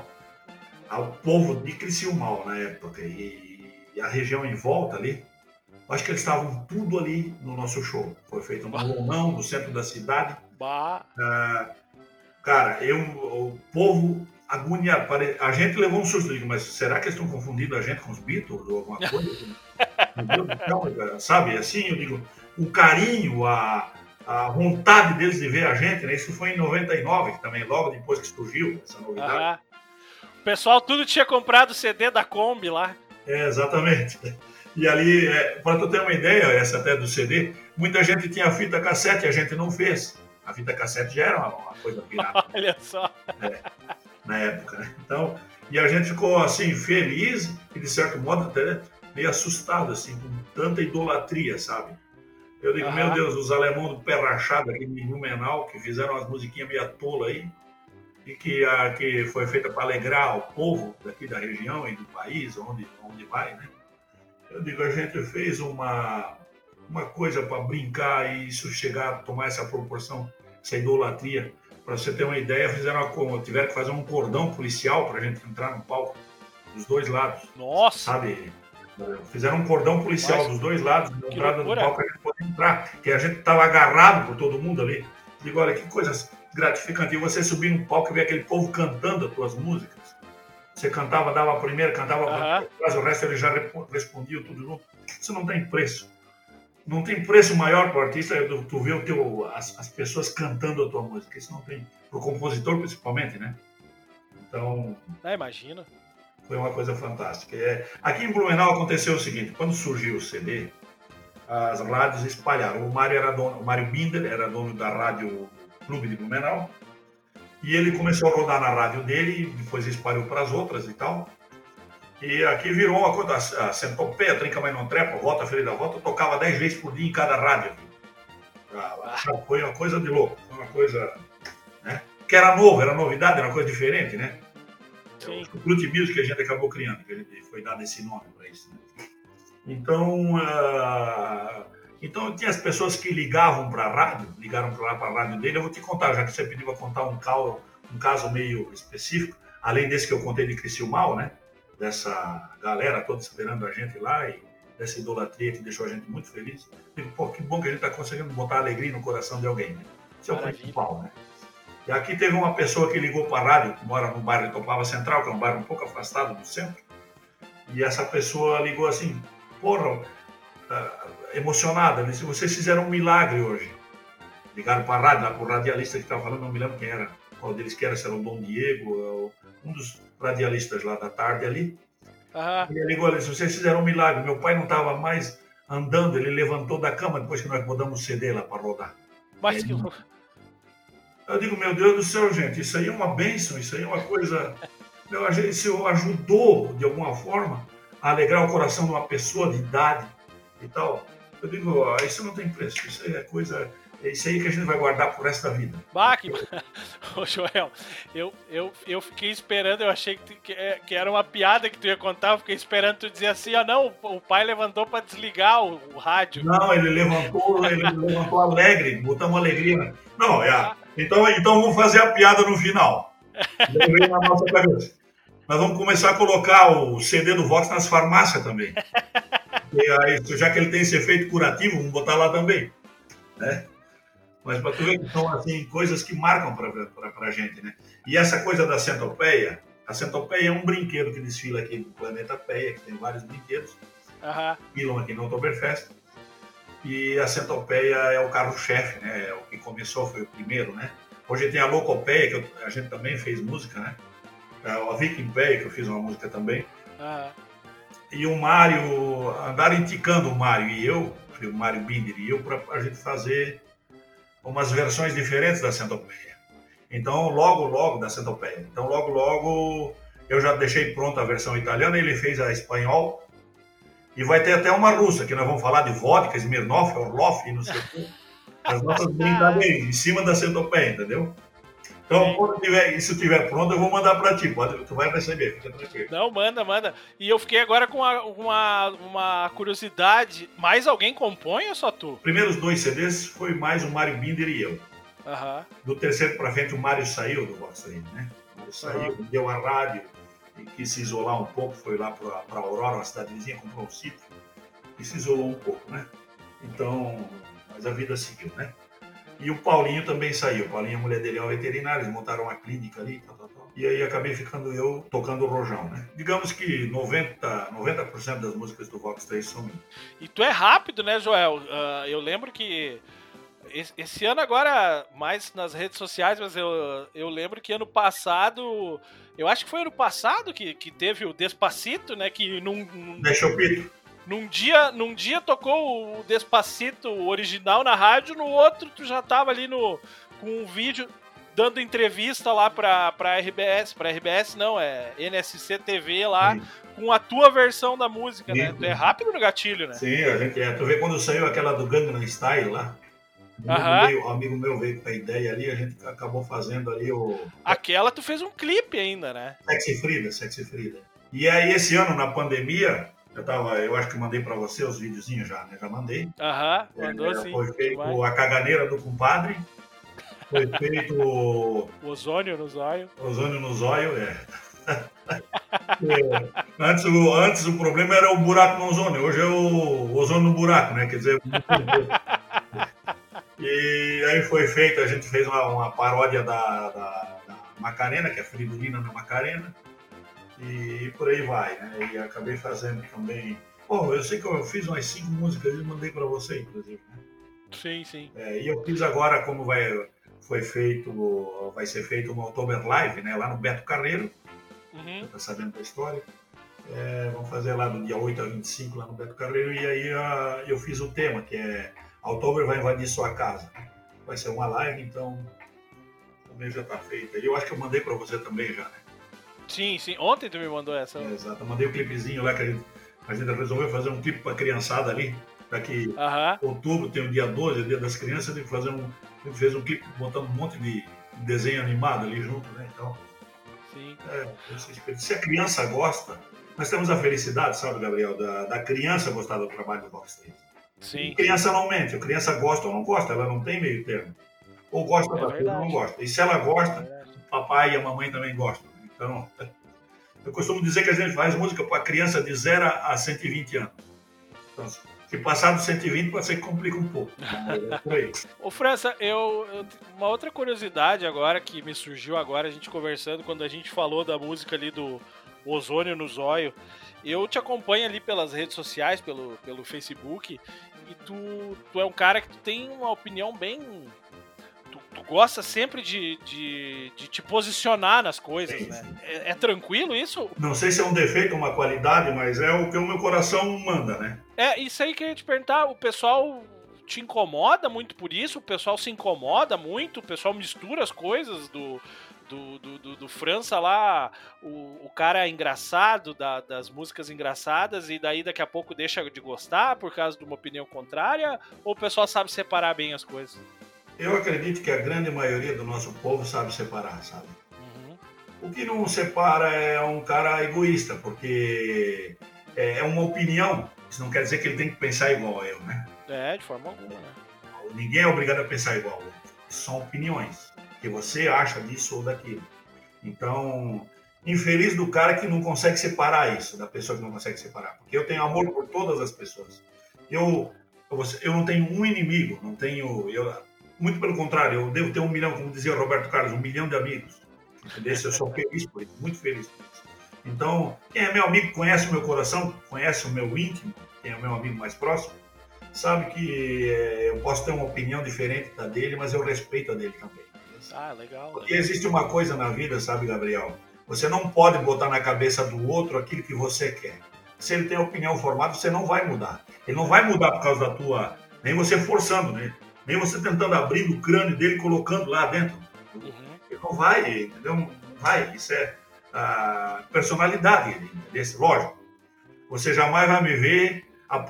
ao povo de Criciúmal na época, e, e a região em volta ali, acho que eles estavam tudo ali no nosso show. Foi feito no Lomão, no centro da cidade. Bah. Ah, cara, eu, o povo... agoniado, a gente levou um susto, digo, mas será que eles estão confundindo a gente com os Beatles ou alguma coisa? Meu Deus do céu, sabe, assim, eu digo, o carinho, a, a vontade deles de ver a gente, né? Isso foi em noventa e nove, que também, logo depois que surgiu essa novidade. Uhum. O pessoal tudo tinha comprado o C D da Kombi lá. É, exatamente. E ali, é, para tu ter uma ideia, essa até do C D, muita gente tinha fita cassete e a gente não fez. A fita cassete já era uma, uma coisa pirata. Olha só. É. Na época, né? Então, e a gente ficou assim feliz e de certo modo até meio assustado assim com tanta idolatria, sabe? Eu digo, uhum. Meu Deus, os alemãos do pé rachado aqui de Blumenau que fizeram umas musiquinhas meio tola aí e que a que foi feita para alegrar o povo daqui da região e do país, onde onde vai, né? Eu digo, a gente fez uma uma coisa para brincar e isso chegar a tomar essa proporção, essa idolatria. Para você ter uma ideia, fizeram uma, tiveram que fazer um cordão policial para a gente entrar no palco, dos dois lados. Nossa! Sabe? Fizeram um cordão policial Mas, dos dois lados, na entrada do palco, para a gente poder entrar. Que a gente estava agarrado por todo mundo ali. Digo, olha, que coisa gratificante. E você subir no palco e ver aquele povo cantando as tuas músicas. Você cantava, dava a primeira, cantava a uh-huh. o resto eles já respondiam tudo junto. Isso não tem preço. Não tem preço maior para o artista do tu ver o teu, as, as pessoas cantando a tua música. Isso não tem. Para o compositor, principalmente, né? Então. É, imagina. Foi uma coisa fantástica. É, aqui em Blumenau aconteceu o seguinte: quando surgiu o C D, as rádios espalharam. O Mário, era dono, o Mário Binder era dono da Rádio Clube de Blumenau. E ele começou a rodar na rádio dele, depois espalhou para as outras e tal. E aqui virou uma coisa, a Centopeia, Trinca Mas Não Trepa, Volta Ferida Volta, tocava dez vezes por dia em cada rádio. Foi uma coisa de louco, foi uma coisa, né? Que era novo, era novidade, era uma coisa diferente, né? Sim. O Fruit Music que a gente acabou criando, que a gente foi dado esse nome para isso. Né? Então, uh, então tinha as pessoas que ligavam para a rádio, ligaram para a rádio dele. Eu vou te contar, já que você pediu para contar um caso, um caso meio específico, além desse que eu contei de Criciúmal, né? Dessa galera toda esperando a gente lá e dessa idolatria que deixou a gente muito feliz. Digo, pô, que bom que a gente está conseguindo botar alegria no coração de alguém, né? Isso é o principal, né? E aqui teve uma pessoa que ligou para a rádio, que mora no bairro de Topava Central, que é um bairro um pouco afastado do centro, e essa pessoa ligou assim, porra, uh, emocionada, disse, vocês fizeram um milagre hoje. Ligaram para a rádio, lá para o radialista que estava falando, não me lembro quem era, qual deles que era, se era o Dom Diego, um dos radialistas lá da tarde ali. Uhum. Ele ligou, ele disse, vocês fizeram um milagre, meu pai não estava mais andando, ele levantou da cama depois que nós botamos o C D lá para rodar. Mas que louco. Eu digo, meu Deus do céu, gente, isso aí é uma bênção, isso aí é uma coisa... Meu, isso ajudou, de alguma forma, a alegrar o coração de uma pessoa de idade e tal. Eu digo, oh, isso não tem preço, isso aí é coisa... É isso aí que a gente vai guardar pro resto da vida. Bah, que... Ô, Joel, eu, eu, eu fiquei esperando, eu achei que, que, que era uma piada que tu ia contar, eu fiquei esperando tu dizer assim, ó, ah, não, o pai levantou pra desligar o, o rádio. Não, ele levantou, ele levantou alegre, botamos alegria. Não, é... Então, então vamos fazer a piada no final. Na nossa cabeça. Nós vamos começar a colocar o C D do Vox nas farmácias também. E aí, já que ele tem esse efeito curativo, vamos botar lá também. Né? Mas para tu ver que são assim, coisas que marcam para a gente, né? E essa coisa da centopeia, a centopeia é um brinquedo que desfila aqui no Planeta Peia, que tem vários brinquedos, uhum. Desfilam aqui no Oktoberfest. E a centopeia é o carro-chefe, né? É o que começou, foi o primeiro, né? Hoje tem a Locopeia, que eu, a gente também fez música, né? A Vikingpeia, que eu fiz uma música também. Uhum. E o Mário, andaram indicando o Mário e eu, o Mário Binder e eu, para a gente fazer umas versões diferentes da centopeia. Então, logo, logo, da centopeia. Então, logo, logo, eu já deixei pronta a versão italiana, ele fez a espanhol. E vai ter até uma russa, que nós vamos falar de vodka, Smirnoff, Orloff e não sei o quê. As nossas brincadeiras em cima da centopeia, entendeu? Então, quando tiver, isso estiver pronto, eu vou mandar para ti. Pode, tu vai receber, fica tranquilo. Não, manda, manda. E eu fiquei agora com uma, uma, uma curiosidade. Mais alguém compõe ou só tu? Primeiros dois C Ds foi mais o Mário Binder e eu. Uhum. Do terceiro para frente, o Mário saiu do Vox aí, né? O Mário saiu, uhum. Deu a rádio e quis se isolar um pouco. Foi lá para Aurora, uma cidade vizinha, comprou um sítio e se isolou um pouco, né? Então, mas a vida seguiu, né? E o Paulinho também saiu. O Paulinho, a mulher dele é uma veterinária, eles montaram uma clínica ali, tal, tal, tal. E aí acabei ficando eu tocando o rojão, né? Digamos que noventa por cento das músicas do Vox três são minhas. E tu é rápido, né, Joel? Uh, eu lembro que esse, esse ano agora, mais nas redes sociais, mas eu, eu lembro que ano passado, eu acho que foi ano passado que, que teve o Despacito, né? Que num... num... Deixa o pito. Num dia, num dia tocou o Despacito original na rádio, no outro tu já tava ali no, com um vídeo dando entrevista lá pra, pra R B S, pra R B S não, é N S C T V lá, sim. Com a tua versão da música, sim. Né? Tu é rápido no gatilho, né? Sim, a gente é. Tu vê quando saiu aquela do Gangnam Style lá, um amigo, amigo meu veio com a ideia ali, a gente acabou fazendo ali o... Aquela tu fez um clipe ainda, né? Sexy Frida, Sexy Frida. E aí esse ano, na pandemia... Eu, tava, eu acho que mandei pra você os videozinhos já, né? Já mandei. Aham, uhum, mandou é, sim. Foi feito a caganeira do compadre. Foi feito... O ozônio no zóio. Ozônio no zóio, é. é. Antes, o, antes o problema era o buraco no ozônio. Hoje é o ozônio no buraco, né? Quer dizer... E aí foi feito, a gente fez uma, uma paródia da, da, da Macarena, que é a Fridolina na Macarena. E por aí vai, né? E acabei fazendo também... Bom, eu sei que eu fiz umas cinco músicas e mandei para você, inclusive, né? Sim, sim. É, e eu fiz agora, como vai, foi feito, vai ser feito uma Oktober Live, né? Lá no Beto Carreiro. Uhum. Você tá sabendo da história. É, vamos fazer lá do dia oito a vinte e cinco, lá no Beto Carreiro. E aí a, eu fiz o tema, que é Oktober vai invadir sua casa. Vai ser uma live, então também já tá feita. E eu acho que eu mandei para você também já, né? Sim, sim. Ontem tu me mandou essa. É, exato. Eu mandei um clipezinho lá que a gente, a gente resolveu fazer um clipe pra criançada ali. Daqui uh-huh. outubro tem o dia doze, é o dia das crianças, tem que fazer um. A gente fez um clipe botando um monte de desenho animado ali junto, né? Então, Sim. É, esse espírito. Se a criança gosta, nós temos a felicidade, sabe, Gabriel, da, da criança gostar do trabalho do Rockstreet. Sim. A criança não mente, a criança gosta ou não gosta, ela não tem meio termo. Ou gosta É da coisa ou não verdade. gosta. E se ela É gosta, verdade. o papai e a mamãe também gostam. Então, eu costumo dizer que a gente faz música para criança de zero a cento e vinte anos. Então, se passar dos cento e vinte, pode ser que complica um pouco. É por aí. Ô França, eu, eu- uma outra curiosidade agora que me surgiu agora, a gente conversando, quando a gente falou da música ali do Ozônio no Zóio, eu te acompanho ali pelas redes sociais, pelo, pelo Facebook, e tu, tu é um cara que tu tem uma opinião bem... Tu, tu gosta sempre de, de, de te posicionar nas coisas, Sim, né? sim. É, é tranquilo isso? Não sei se é um defeito ou uma qualidade, mas é o que o meu coração manda, né? É, isso aí que eu ia te perguntar, o pessoal te incomoda muito por isso? O pessoal se incomoda muito? O pessoal mistura as coisas do, do, do, do, do França lá, o, o cara engraçado, da, das músicas engraçadas, e daí daqui a pouco deixa de gostar por causa de uma opinião contrária? Ou o pessoal sabe separar bem as coisas? Eu acredito que a grande maioria do nosso povo sabe separar, sabe? Uhum. O que não separa é um cara egoísta, porque é uma opinião. Isso não quer dizer que ele tem que pensar igual a eu, né? É, de forma alguma, né? Ninguém é obrigado a pensar igual ao outro. São opiniões, que você acha disso ou daquilo. Então, infeliz do cara que não consegue separar isso, da pessoa que não consegue separar. Porque eu tenho amor por todas as pessoas. Eu, eu, eu não tenho um inimigo, não tenho... Eu, muito pelo contrário, eu devo ter um milhão, como dizia o Roberto Carlos, um milhão de amigos. Entendeu? Eu sou feliz por isso, muito feliz por isso. Então, quem é meu amigo, conhece o meu coração, conhece o meu íntimo, quem é o meu amigo mais próximo, sabe que é, eu posso ter uma opinião diferente da dele, mas eu respeito a dele também. Ah, legal. Porque existe uma coisa na vida, sabe, Gabriel? Você não pode botar na cabeça do outro aquilo que você quer. Se ele tem opinião formada, você não vai mudar. Ele não vai mudar por causa da tua... Nem você forçando, né? Nem você tentando abrir o crânio dele e colocando lá dentro. Uhum. Ele não vai, entendeu? Não vai. Isso é a personalidade dele, desse, lógico. Você jamais vai me ver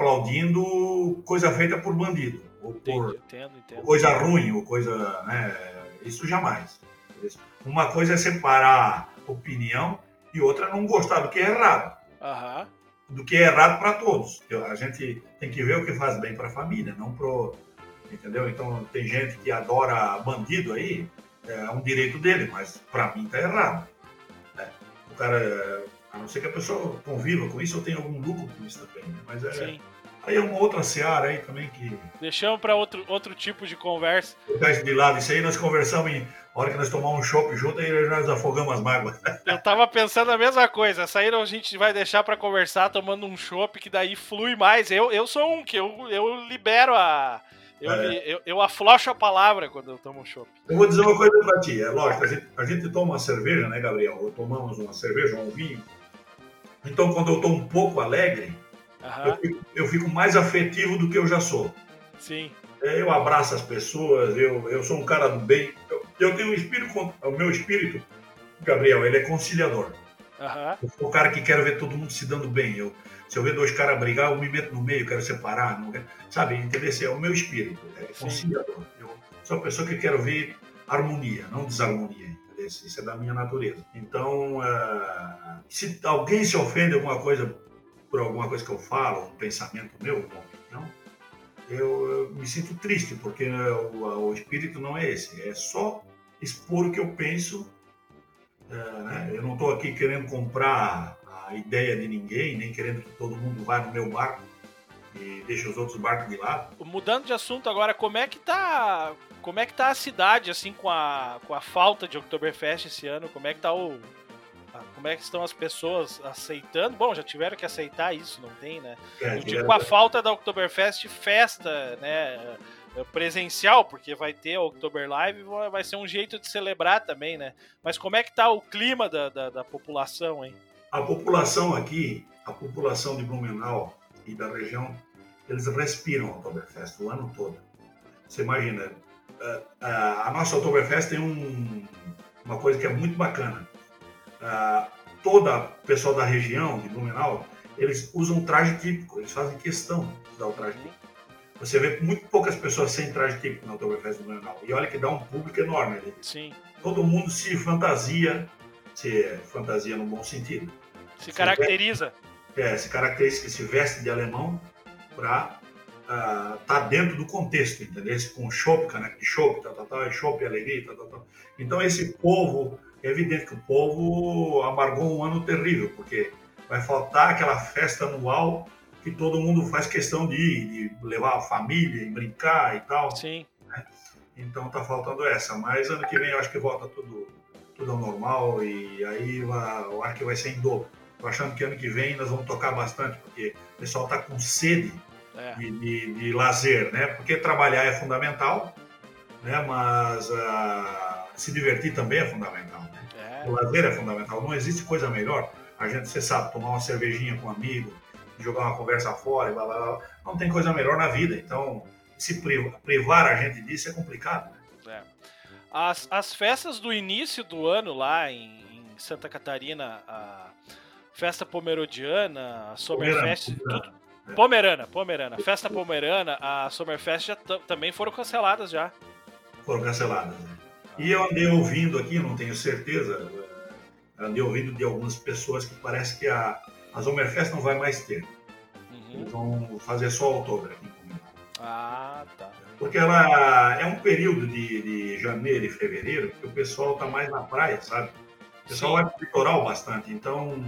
aplaudindo coisa feita por bandido. Ou por Entendo, entendo. coisa ruim, ou coisa... Né? Isso jamais. Uma coisa é separar opinião e outra é não gostar do que é errado. Aham. Do que é errado para todos. A gente tem que ver o que faz bem para a família, não pro... Entendeu? Então, tem gente que adora bandido aí, é um direito dele, mas para mim tá errado. Né? O cara, a não ser que a pessoa conviva com isso ou tenha algum lucro com isso também. Né? Mas é, Sim. aí é uma outra seara aí também que... Deixamos para outro, outro tipo de conversa. Deixar isso de lado. Isso aí nós conversamos em... A hora que nós tomamos um chopp junto, aí nós afogamos as mágoas. Eu tava pensando a mesma coisa. Essa aí a gente vai deixar pra conversar tomando um chopp, que daí flui mais. Eu, eu sou um que eu, eu libero a... Eu, É. li- eu, eu aflocho a palavra quando eu tomo um chopp. Eu vou dizer uma coisa pra ti. É lógico, a gente, a gente toma uma cerveja, né, Gabriel? Ou tomamos uma cerveja ou um vinho. Então, quando eu tô um pouco alegre, eu Aham, fico, eu fico mais afetivo do que eu já sou. sim. É, eu abraço as pessoas, eu, eu sou um cara do bem. Eu, eu tenho um espírito, con- o meu espírito, Gabriel, ele é conciliador. Aham, Eu sou o cara que quero ver todo mundo se dando bem. Eu, se eu ver dois caras brigar, eu me meto no meio, quero separar. Não quero, sabe, entendeu? Esse é o meu espírito, é Sim. conciliador. Eu sou uma pessoa que quero ver harmonia, não desarmonia. Entendeu? Isso é da minha natureza. Então, ah, se alguém se ofende alguma coisa por alguma coisa que eu falo, um pensamento meu, uma opinião, eu, eu me sinto triste, porque o, o espírito não é esse. É só expor o que eu penso. É, né? Eu não estou aqui querendo comprar a ideia de ninguém, nem querendo que todo mundo vá no meu barco e deixe os outros barcos de lado. Mudando de assunto agora, como é que tá... Como é que tá a cidade, assim, com a, com a falta de Oktoberfest esse ano? Como é que tá o... Como é que estão as pessoas aceitando? Bom, já tiveram que aceitar isso, não tem, né? É, Eu digo com a falta da Oktoberfest festa, né, presencial, porque vai ter a Oktober Live, vai ser um jeito de celebrar também, né? Mas como é que tá o clima da, da, da população, hein? A população aqui, a população de Blumenau e da região, eles respiram a Oktoberfest o ano todo. Você imagina, a nossa Oktoberfest tem um, uma coisa que é muito bacana. Toda o pessoal da região de Blumenau, eles usam traje típico, eles fazem questão de usar o traje típico. Você vê muito poucas pessoas sem traje típico na Oktoberfest de Blumenau. E olha que dá um público enorme ali. Sim. Todo mundo se fantasia, se fantasia no bom sentido. Se caracteriza. Se, é, se caracteriza, que se veste de alemão para estar uh, tá dentro do contexto, entendeu? Esse com chopp, caneca de chopp, tal, tal, tal, chopp e alegria, tal, tal, tal. Então esse povo, é evidente que o povo amargou um ano terrível, porque vai faltar aquela festa anual que todo mundo faz questão de ir, de levar a família e brincar e tal. Sim. Né? Então tá faltando essa, mas ano que vem eu acho que volta tudo, tudo ao normal e aí eu acho que vai ser em dobro. Tô achando que ano que vem nós vamos tocar bastante, porque o pessoal tá com sede é. de, de, de lazer, né? Porque trabalhar é fundamental, né? Mas uh, se divertir também é fundamental. Né? É. O lazer é fundamental, não existe coisa melhor. A gente, você sabe, tomar uma cervejinha com um amigo, jogar uma conversa fora, e blá, blá, blá, não tem coisa melhor na vida. Então, se privar a gente disso é complicado. Né? É. As, as festas do início do ano lá em, em Santa Catarina, a Festa Pomerodiana, a Summerfest, tudo. É. Pomerana, Pomerana. Festa Pomerana, a Summerfest já t- também foram canceladas já. Foram canceladas. Né? E eu andei ouvindo aqui, não tenho certeza, andei ouvindo de algumas pessoas que parece que a, a Summerfest não vai mais ter. Uhum. Eles vão fazer só outubro aqui comigo. Ah, tá. Porque ela é um período de, de janeiro e fevereiro que o pessoal tá mais na praia, sabe? O pessoal Sim. vai pro litoral bastante, então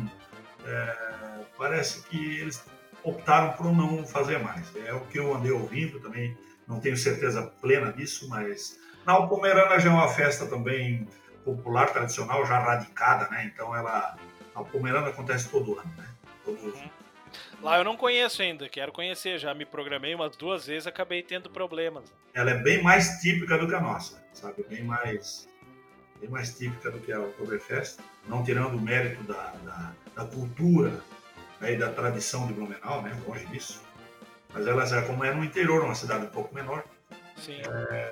é, parece que eles optaram por não fazer mais. É o que eu andei ouvindo também, não tenho certeza plena disso, mas na Pomerana já é uma festa também popular, tradicional, já radicada, né? Então ela, a Pomerana acontece todo ano, né? Todos os... uhum. Lá eu não conheço ainda, quero conhecer, já me programei umas duas vezes, acabei tendo problemas. Ela é bem mais típica do que a nossa, sabe? Bem mais, bem mais típica do que a Oktoberfest, não tirando o mérito da, da, da cultura, né, e da tradição de Blumenau, né? Longe disso. Mas ela, como é no interior, uma cidade um pouco menor, Sim. É,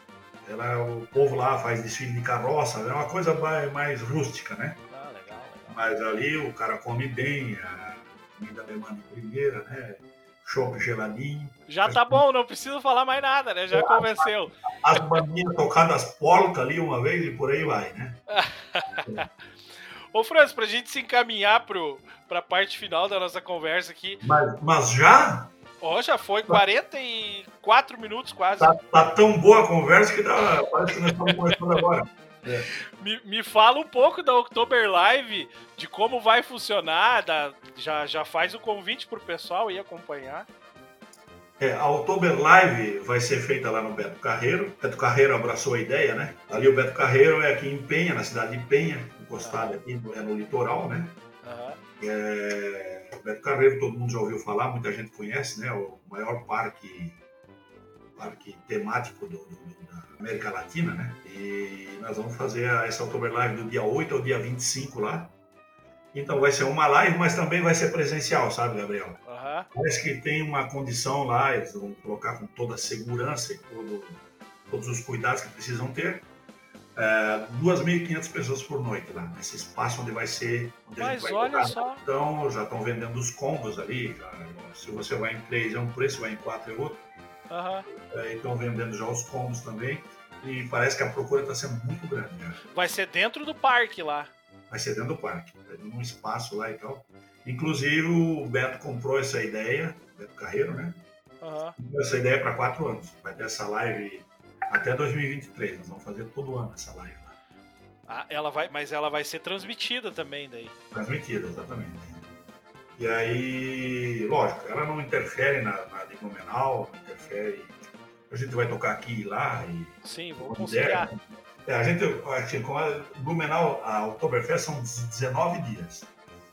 ela, o povo lá faz desfile de carroça, é uma coisa mais, mais rústica, né? Ah, legal, legal. Mas ali o cara come bem, a comida alemã de primeira, né? Chopp geladinho. Já tá bom, não preciso falar mais nada, né? Já convenceu. As bandinhas tocadas polca ali uma vez e por aí vai, né? Ô, Franz, pra gente se encaminhar pro, pra parte final da nossa conversa aqui. Mas, mas já? Ó, oh, já foi quarenta e quatro minutos quase. Tá, tá tão boa a conversa que tá, parece que nós estamos começando agora. É. Me, me fala um pouco da Oktober Live, de como vai funcionar, da, já, já faz o convite pro pessoal ir acompanhar. É, a Oktober Live vai ser feita lá no Beto Carreiro. Beto Carreiro abraçou a ideia, né? Ali o Beto Carreiro é aqui em Penha, na cidade de Penha, encostado aqui, é no litoral, né? Uhum. É, o Beto Carreiro, todo mundo já ouviu falar, muita gente conhece, né? O maior parque, parque temático do, do, da América Latina, né? E nós vamos fazer essa Oktober Live do dia oito ao dia vinte e cinco lá. Então vai ser uma live, mas também vai ser presencial, sabe, Gabriel? Uhum. Parece que tem uma condição lá, eles vão colocar com toda a segurança e todo, todos os cuidados que precisam ter. É, duas mil e quinhentas pessoas por noite lá, nesse espaço onde vai ser... Onde mas a gente vai olha tocar. só... Então já estão vendendo os combos ali, já, se você vai em três é um preço, vai em quatro é outro. Uhum. É, estão vendendo já os combos também e parece que a procura está sendo muito grande. Já. Vai ser dentro do parque lá. Vai ser dentro do parque, num espaço lá e tal. Inclusive o Beto comprou essa ideia, Beto Carreiro, né? Uhum. Comprou essa ideia para quatro anos. Vai ter essa live até dois mil e vinte e três. Nós vamos fazer todo ano essa live lá. Ah, ela vai, mas ela vai ser transmitida também daí. Transmitida, exatamente. E aí, lógico, ela não interfere na, na de Blumenau, não interfere. A gente vai tocar aqui e lá. E sim, vamos conciliar. É, a gente, assim, com a Blumenau, a Oktoberfest são dezenove dias.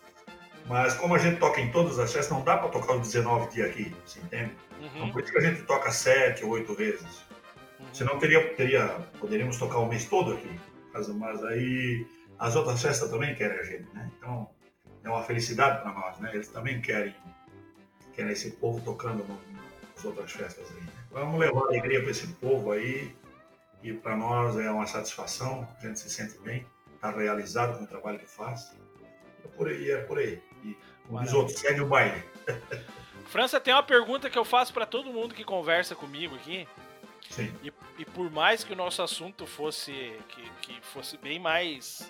Mas como a gente toca em todas as festas, não dá para tocar os dezenove dias aqui, você entende? Uhum. Então por isso que a gente toca sete ou oito vezes. Uhum. Senão teria, teria, poderíamos tocar o mês todo aqui. Mas, mas aí as outras festas também querem a gente, né? Então é uma felicidade para nós, né? Eles também querem, querem esse povo tocando no, nas outras festas aí. Vamos levar alegria para esse povo aí. E para nós é uma satisfação, a gente se sente bem, está realizado com o trabalho que faz. É por aí, é por aí. E os outros, segue o baile. França, tem uma pergunta que eu faço para todo mundo que conversa comigo aqui. Sim. E, e por mais que o nosso assunto fosse, que, que fosse bem mais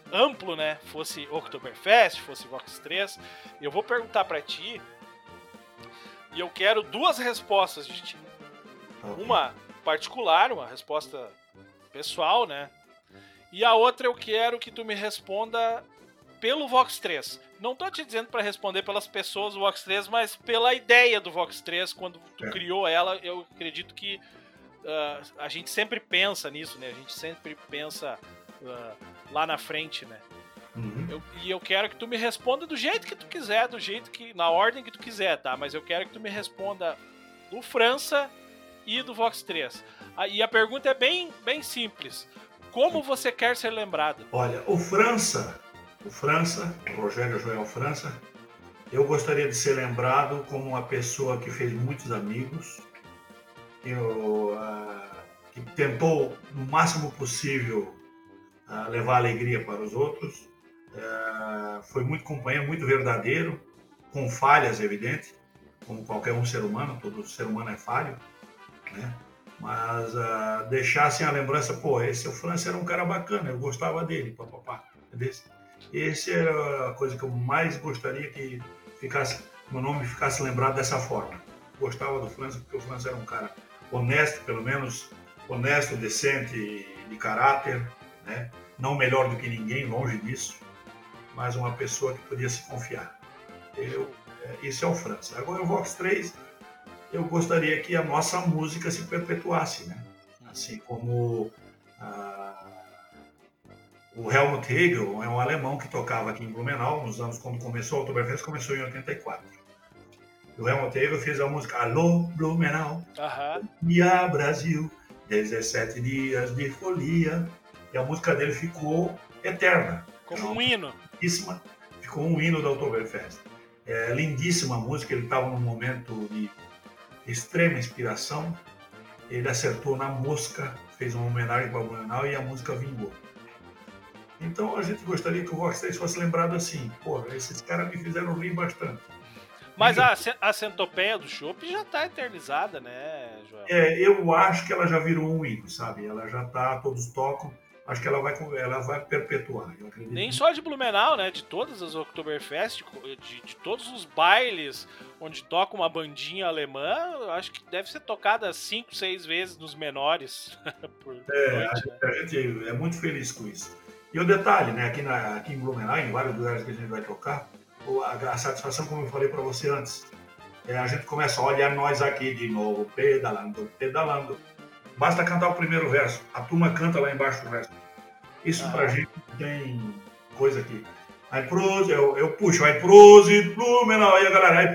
amplo, né? Fosse Oktoberfest, fosse Vox três. Eu vou perguntar pra ti e eu quero duas respostas de ti. Uma particular, uma resposta pessoal, né? E a outra eu quero que tu me responda pelo Vox três. Não tô te dizendo pra responder pelas pessoas do Vox três, mas pela ideia do Vox três, quando tu é. criou ela, eu acredito que uh, a gente sempre pensa nisso, né? A gente sempre pensa uh, lá na frente, né? Uhum. Eu, e eu quero que tu me responda do jeito que tu quiser, do jeito que, na ordem que tu quiser, tá? Mas eu quero que tu me responda do França e do Vox três. Ah, e a pergunta é bem, bem simples. Como você quer ser lembrado? Olha, o França, o França, o Rogério Joel França, eu gostaria de ser lembrado como uma pessoa que fez muitos amigos, que, uh, que tentou, no máximo possível, uh, levar alegria para os outros. Uh, foi muito companheiro, muito verdadeiro, com falhas evidentes, como qualquer um ser humano, todo ser humano é falho, né? Mas uh, deixassem a lembrança, pô, esse o França era um cara bacana, eu gostava dele, papapá, entendeu? Esse era a coisa que eu mais gostaria que ficasse, meu nome ficasse lembrado dessa forma. Gostava do França porque o França era um cara honesto, pelo menos honesto, decente, de caráter, né? Não melhor do que ninguém, longe disso, mas uma pessoa que podia se confiar. Eu, esse é o França. Agora o Vox três, eu gostaria que a nossa música se perpetuasse, né? Assim como ah, o Helmut Hegel é um alemão que tocava aqui em Blumenau, nos anos quando começou o Oktoberfest, começou em oitenta e quatro. O Helmut Hegel fez a música Alô Blumenau, Aham. e a Brasil, dezessete dias de folia, e a música dele ficou eterna. Como um hino. Ficou um hino da Oktoberfest. É lindíssima a música, ele estava num momento de extrema inspiração, ele acertou na mosca, fez uma homenagem para o Blumenau e a música vingou. Então a gente gostaria que o Vox três fosse lembrado assim, pô, esses caras me fizeram rir bastante. Mas a, a centopeia do chopp já está eternizada, né, Joel? É, eu acho que ela já virou um hino, sabe? Ela já está, todos tocam, acho que ela vai, ela vai perpetuar. Eu acredito. Nem só de Blumenau, né? De todas as Oktoberfest, de, de todos os bailes onde toca uma bandinha alemã, eu acho que deve ser tocada cinco, seis vezes nos menores. Por é, noite, a, né? a gente é muito feliz com isso. E o detalhe, né? Aqui, na, aqui em Blumenau, em vários lugares que a gente vai tocar, a, a satisfação, como eu falei para você antes, é, a gente começa a olhar nós aqui de novo, pedalando, pedalando. Basta cantar o primeiro verso, a turma canta lá embaixo o resto. Isso ah. pra gente tem coisa aqui. Aí pros, eu, eu puxo, aí pros e Blumenau, aí a galera, aí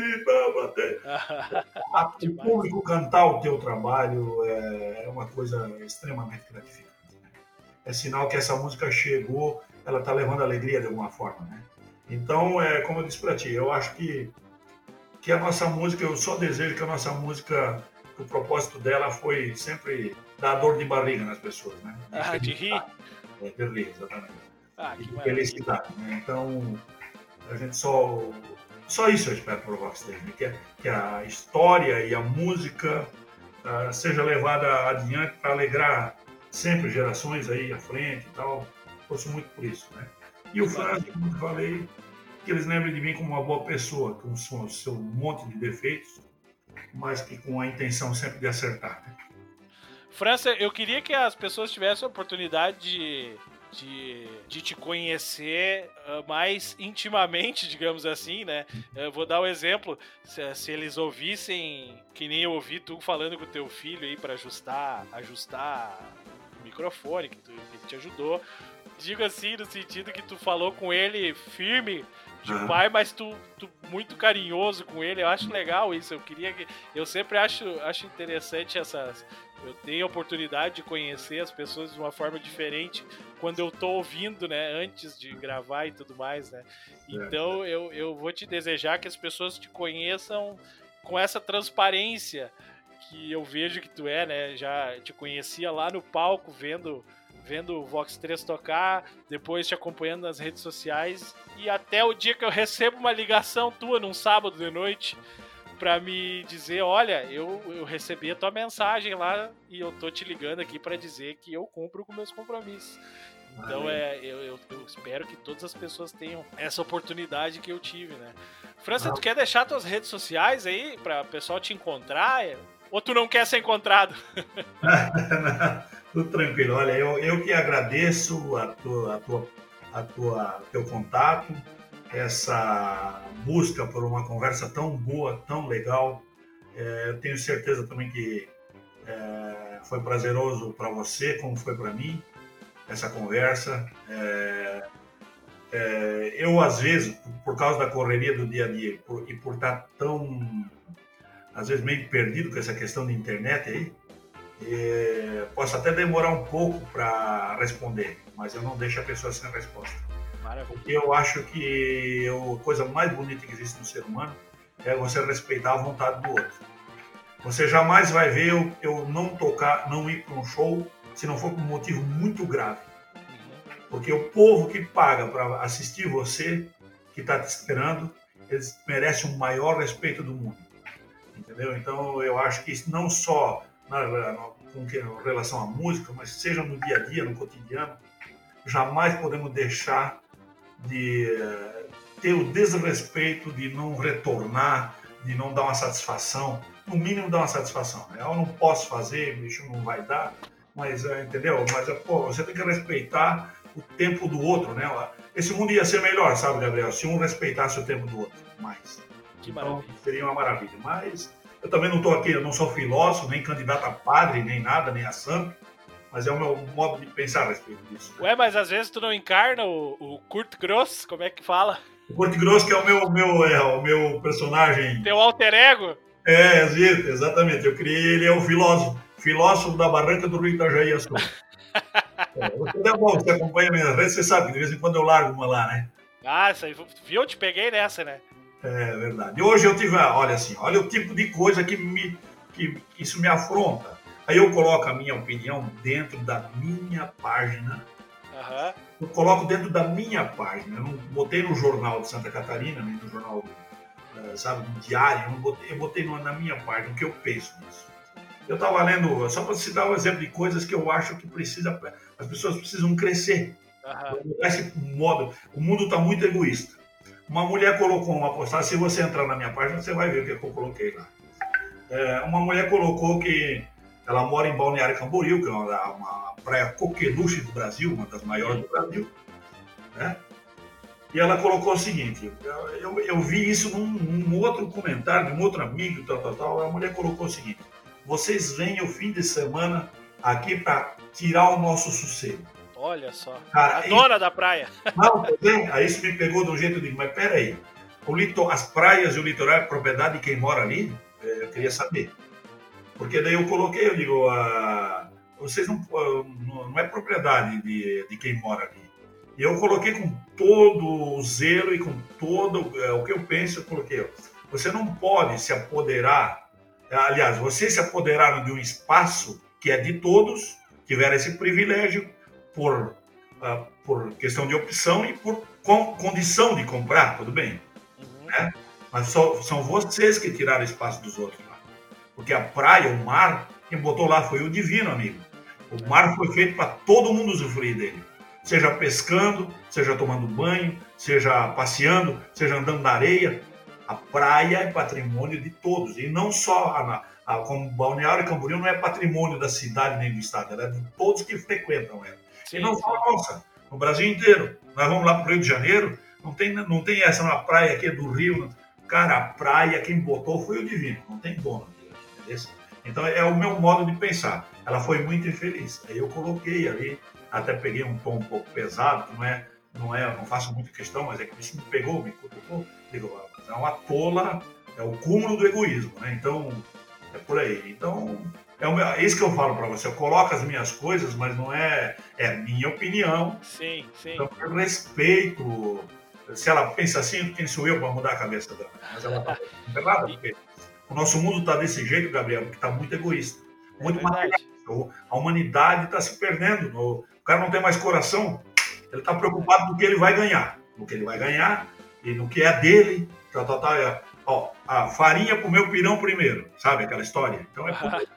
pros, o público cantar o teu trabalho é, é uma coisa extremamente gratificante. Né? É sinal que essa música chegou, ela tá levando alegria de alguma forma, né? Então, é, como eu disse pra ti, eu acho que, que a nossa música, eu só desejo que a nossa música, o propósito dela foi sempre dar dor de barriga nas pessoas, né? De ah, de rir? É, de rir, exatamente. Ah, que de felicidade, né? Então, a gente só... Só isso eu espero para o Vox três, né? que, que a história e a música uh, seja levada adiante para alegrar sempre gerações aí à frente e tal. Torço muito por isso, né? E o França, como eu falei, que eles lembrem de mim como uma boa pessoa, com o seu monte de defeitos, mas que com a intenção sempre de acertar. Né? França, eu queria que as pessoas tivessem a oportunidade de, de, de te conhecer uh, mais intimamente, digamos assim, né? Eu vou dar um exemplo, se, se eles ouvissem, que nem eu ouvi tu falando com o teu filho aí para ajustar, ajustar o microfone, que, tu, que ele te ajudou. Digo assim, no sentido que tu falou com ele firme de uhum. pai, mas tu, tu muito carinhoso com ele. Eu acho legal isso. Eu queria que. Eu sempre acho, acho interessante essas. Eu tenho a oportunidade de conhecer as pessoas de uma forma diferente quando eu tô ouvindo, né? Antes de gravar e tudo mais, né? Então é. eu, eu vou te desejar que as pessoas te conheçam com essa transparência que eu vejo que tu é, né? Já te conhecia lá no palco, vendo. vendo o Vox três tocar, depois te acompanhando nas redes sociais, e até o dia que eu recebo uma ligação tua num sábado de noite, pra me dizer, olha, eu, eu recebi a tua mensagem lá e eu tô te ligando aqui pra dizer que eu cumpro com meus compromissos. Então é, eu, eu, eu espero que todas as pessoas tenham essa oportunidade que eu tive, né? França, tu quer deixar tuas redes sociais aí pra o pessoal te encontrar? Ou tu não quer ser encontrado? Tudo tranquilo. Olha, eu, eu que agradeço a tua, a tua, a tua, teu contato, essa busca por uma conversa tão boa, tão legal. É, eu tenho certeza também que é, foi prazeroso para você, como foi para mim, essa conversa. É, é, eu, às vezes, por causa da correria do dia a dia e por, e por estar tão, às vezes, meio perdido com essa questão de internet aí, é, posso até demorar um pouco para responder, mas eu não deixo a pessoa sem resposta. Maravilha. Porque eu acho que a coisa mais bonita que existe no ser humano é você respeitar a vontade do outro. Você jamais vai ver eu, eu não tocar, não ir para um show se não for por um motivo muito grave. Porque o povo que paga para assistir você, que está te esperando, eles merecem o maior respeito do mundo. Entendeu? Então, eu acho que isso não só na, na, com relação à música, mas seja no dia a dia, no cotidiano, jamais podemos deixar de uh, ter o desrespeito de não retornar, de não dar uma satisfação, no mínimo dar uma satisfação. Né? Eu não posso fazer, bicho, não vai dar, mas, uh, entendeu? Mas, uh, pô, você tem que respeitar o tempo do outro, né? Esse mundo ia ser melhor, sabe, Gabriel, se um respeitasse o tempo do outro mais. Que maravilha. Então, seria uma maravilha. Mas eu também não estou aqui, eu não sou filósofo, nem candidato a padre, nem nada, nem a santo, mas é o meu modo de pensar a respeito disso. Ué, mas às vezes tu não encarna o, o Kurt Gross, como é que fala? O Kurt Gross, que é o meu, meu, é, o meu personagem. Teu alter ego? É, exatamente. Eu criei ele, é o filósofo. Filósofo da Barranca do Rio Itajaí Açu. É, você é bom, você acompanha minhas redes, você sabe que de vez em quando eu largo uma lá, né? Ah, isso aí, viu? Eu te peguei nessa, né? É verdade. E hoje eu tive, olha assim, olha o tipo de coisa que, me, que, que isso me afronta. Aí eu coloco a minha opinião dentro da minha página. Uhum. Eu coloco dentro da minha página. Eu não botei no jornal de Santa Catarina, nem no jornal, sabe, no diário. Eu, não botei, eu botei na minha página o que eu penso nisso. Eu estava lendo, só para citar um exemplo de coisas que eu acho que precisa, as pessoas precisam crescer. Uhum. Esse modo, o mundo está muito egoísta. Uma mulher colocou uma postagem, se você entrar na minha página, você vai ver o que eu coloquei lá. É, uma mulher colocou que ela mora em Balneário Camboriú, que é uma, uma praia coqueluche do Brasil, uma das maiores do Brasil, né? E ela colocou o seguinte, eu, eu, eu vi isso num, num outro comentário, num outro amigo, tal, tal, tal, a mulher colocou o seguinte: vocês vêm o fim de semana aqui para tirar o nosso sossego. Olha só, cara, a dona da praia. Não, bem, aí isso me pegou de um jeito, eu digo, mas peraí, o lito, as praias e o litoral é propriedade de quem mora ali? Eu queria saber. Porque daí eu coloquei, eu digo, ah, vocês não, não é propriedade de, de quem mora ali. E eu coloquei com todo o zelo e com todo é, o que eu penso, eu coloquei, você não pode se apoderar, aliás, vocês se apoderaram de um espaço que é de todos, tiveram esse privilégio, Por, uh, por questão de opção e por com, condição de comprar, tudo bem. Uhum. Né? Mas só, são vocês que tiraram o espaço dos outros lá. Porque a praia, o mar, quem botou lá foi o divino, amigo. O mar foi feito para todo mundo usufruir dele. Seja pescando, seja tomando banho, seja passeando, seja andando na areia. A praia é patrimônio de todos. E não só, a, a, como Balneário Camboriú não é patrimônio da cidade nem do estado, ela é de todos que frequentam ela. Sim, e não só nossa, no Brasil inteiro. Nós vamos lá para o Rio de Janeiro, não tem, não tem essa na praia aqui do Rio. Cara, a praia, quem botou foi o divino, não tem dono. Entendeu? Então é o meu modo de pensar. Ela foi muito infeliz. Aí eu coloquei ali, até peguei um tom um pouco pesado, que não é, não é, não faço muita questão, mas é que isso me pegou, me cutucou. Digo, é uma tola, é o cúmulo do egoísmo, né? Então, é por aí. Então, é, o meu, é isso que eu falo para você. Eu coloco as minhas coisas, mas não é, é minha opinião. Sim, sim. Então, eu respeito. Se ela pensa assim, quem sou eu para mudar a cabeça dela? Mas ela está errada, porque o nosso mundo está desse jeito, Gabriel, porque está muito egoísta. Muito é materialista. A humanidade está se perdendo. O cara não tem mais coração. Ele está preocupado no que ele vai ganhar. No que ele vai ganhar e no que é dele. Tá, tá, tá. ó, a farinha pro meu pirão primeiro, sabe aquela história? Então é,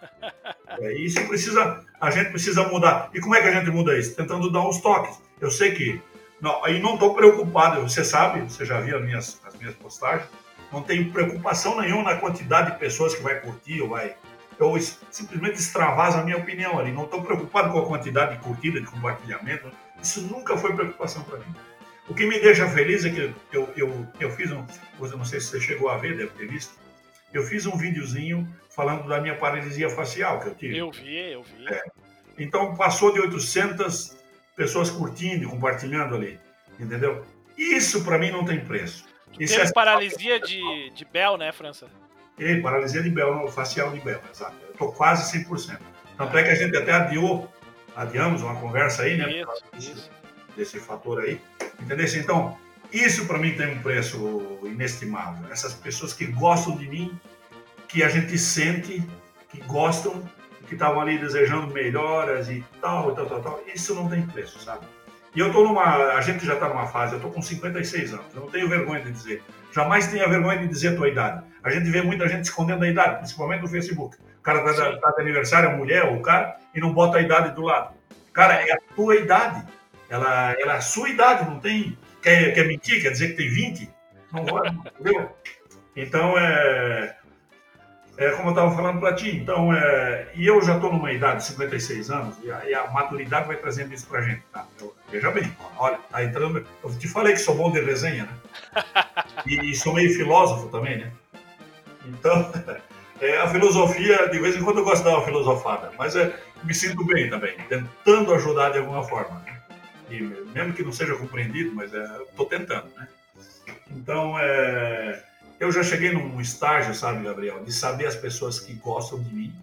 é isso precisa, a gente precisa mudar. E como é que a gente muda isso? Tentando dar uns toques. Eu sei que, não, aí não estou preocupado, você sabe, você já viu as minhas, as minhas postagens, não tenho preocupação nenhuma na quantidade de pessoas que vai curtir ou vai... Eu simplesmente extravaso a minha opinião ali, não estou preocupado com a quantidade de curtida, de compartilhamento, isso nunca foi preocupação para mim. O que me deixa feliz é que eu, eu, eu fiz um, eu não sei se você chegou a ver, deve ter visto, eu fiz um videozinho falando da minha paralisia facial que eu tive. Eu vi, eu vi. É. Então passou de oitocentas pessoas curtindo e compartilhando ali, entendeu? Isso para mim não tem preço. Isso Teve é... paralisia de, de Bell, né, França? E paralisia de Bell, facial de Bell, exato. Eu estou quase cem por cento. Tanto é que a gente até adiou, adiamos uma conversa aí, né? Isso, desse, isso. desse fator aí. Entendeu? Então, isso para mim tem um preço inestimável. Essas pessoas que gostam de mim, que a gente sente, que gostam, que estavam ali desejando melhoras e tal, tal, tal, tal. Isso não tem preço, sabe? E eu tô numa... A gente já está numa fase, eu estou com cinquenta e seis anos, eu não tenho vergonha de dizer. Jamais tenha vergonha de dizer a tua idade. A gente vê muita gente escondendo a idade, principalmente no Facebook. O cara está tá de aniversário, a mulher ou o cara, e não bota a idade do lado. Cara, é a tua idade. Ela, ela é a sua idade, não tem... Quer, quer mentir? Quer dizer que tem vinte? Não vai, entendeu? Então, é... É como eu estava falando para ti, então, é, e eu já estou numa idade de cinquenta e seis anos, e a, e a maturidade vai trazendo isso para a gente, tá? Eu, veja bem, olha, tá entrando, eu te falei que sou bom de resenha, né? E, e sou meio filósofo também, né? Então, é, a filosofia, de vez em quando eu gosto de dar uma filosofada, mas é, me sinto bem também, tentando ajudar de alguma forma, né? E mesmo que não seja compreendido, mas é, estou tentando, né? Então, é... Eu já cheguei num estágio, sabe, Gabriel, de saber as pessoas que gostam de mim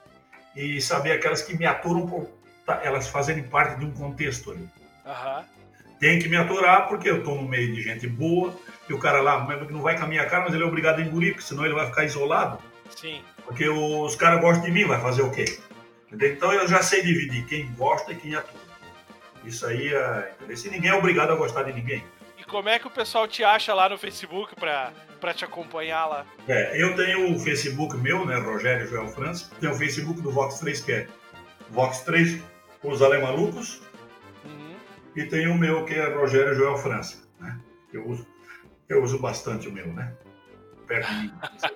e saber aquelas que me aturam por elas fazerem parte de um contexto ali. Uhum. Tem que me aturar porque eu estou no meio de gente boa e o cara lá não vai com a minha cara, mas ele é obrigado a engolir, porque senão ele vai ficar isolado. Sim. Porque os caras gostam de mim, vai fazer o quê? Então eu já sei dividir quem gosta e quem atua. Isso aí, é... se ninguém é obrigado a gostar de ninguém. E como é que o pessoal te acha lá no Facebook pra... para te acompanhar lá? É, eu tenho o Facebook meu, né, Rogério Joel França, tem o Facebook do Vox três, que é Vox três, os Alemalucos, uhum. E tem o meu, que é Rogério Joel França, né, eu uso, eu uso bastante o meu, né, perto de mim.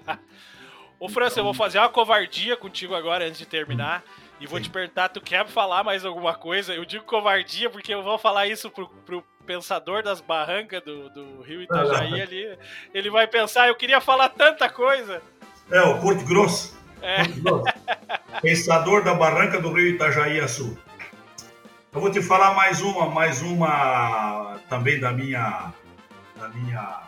Ô, França, então... eu vou fazer uma covardia contigo agora, antes de terminar, hum. e vou Sim. te perguntar, tu quer falar mais alguma coisa? Eu digo covardia porque eu vou falar isso pro, pro pensador das barrancas do, do Rio Itajaí ali, ele vai pensar, eu queria falar tanta coisa. É, o Curto Grosso. É. Curto Grosso. Pensador da barranca do Rio Itajaí Sul. Eu vou te falar mais uma, mais uma também da minha, da minha,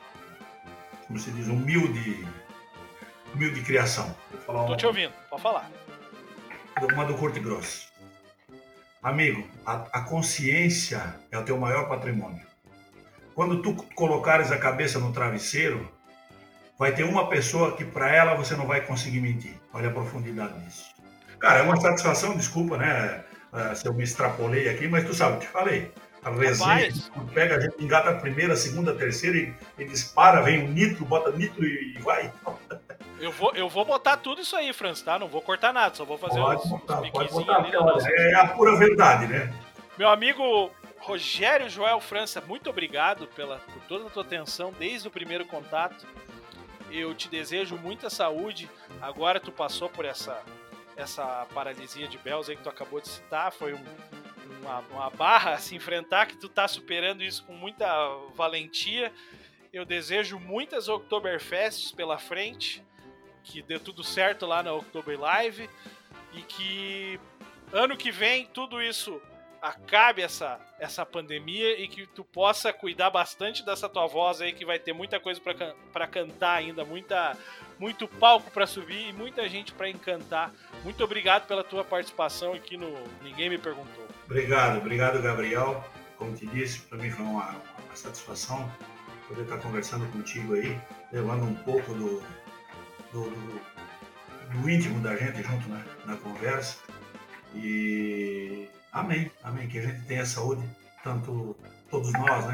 como se diz, humilde, humilde criação. Vou falar Tô uma, te ouvindo, pode falar. Uma do Curto Grosso. Amigo, a, a consciência é o teu maior patrimônio. Quando tu colocares a cabeça no travesseiro, vai ter uma pessoa que para ela você não vai conseguir mentir. Olha a profundidade disso. Cara, é uma satisfação, desculpa, né, se eu me extrapolei aqui, mas tu sabe o que eu te falei. A resenha, pega, a gente engata a primeira, a segunda, a terceira e, e dispara, vem um nitro, bota nitro e, e vai. Eu vou, eu vou botar tudo isso aí, França, tá? Não vou cortar nada, só vou fazer pode uns, botar, uns pode botar, ali na nossa... É a pura verdade, né? Meu amigo Rogério Joel França, muito obrigado pela, por toda a tua atenção desde o primeiro contato. Eu te desejo muita saúde. Agora tu passou por essa, essa paralisia de Bell aí que tu acabou de citar. Foi um, uma, uma barra a se enfrentar, que tu tá superando isso com muita valentia. Eu desejo muitas Oktoberfests pela frente, que dê tudo certo lá na Oktober Live e que ano que vem tudo isso acabe, essa, essa pandemia, e que tu possa cuidar bastante dessa tua voz aí, que vai ter muita coisa pra, pra cantar ainda, muita, muito palco pra subir e muita gente pra encantar. Muito obrigado pela tua participação aqui no Ninguém Me Perguntou. Obrigado, obrigado, Gabriel. Como te disse, para mim foi uma, uma satisfação poder estar conversando contigo aí, levando um pouco do, do, do, do íntimo da gente junto na, na conversa. E amém, amém, que a gente tenha saúde, tanto todos nós, né?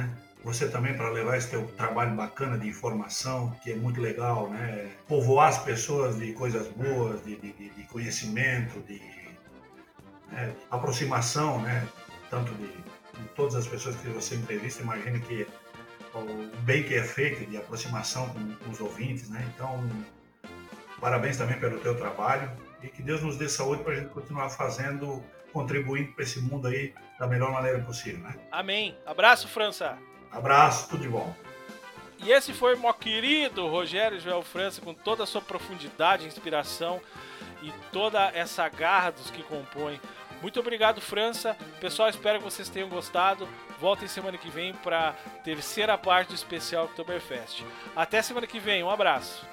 você também para levar esse teu trabalho bacana de informação, que é muito legal, né? Povoar as pessoas de coisas boas, de, de, de conhecimento, de, né? aproximação, né? Tanto de, de todas as pessoas que você entrevista, imagina que o bem que é feito de aproximação com, com os ouvintes, né? Então, parabéns também pelo teu trabalho e que Deus nos dê saúde para a gente continuar fazendo, contribuindo para esse mundo aí da melhor maneira possível, né? Amém. Abraço, França. Abraço, tudo de bom. E esse foi o meu querido Rogério Joel França, com toda a sua profundidade, inspiração e toda essa garra dos que compõem. Muito obrigado, França. Pessoal, espero que vocês tenham gostado. Voltem semana que vem para a terceira parte do especial Oktoberfest. Até semana que vem. Um abraço.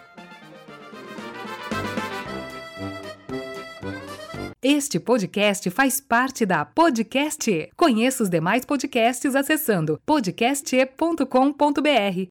Este podcast faz parte da Podcast E. Conheça os demais podcasts acessando podcast e ponto com ponto br.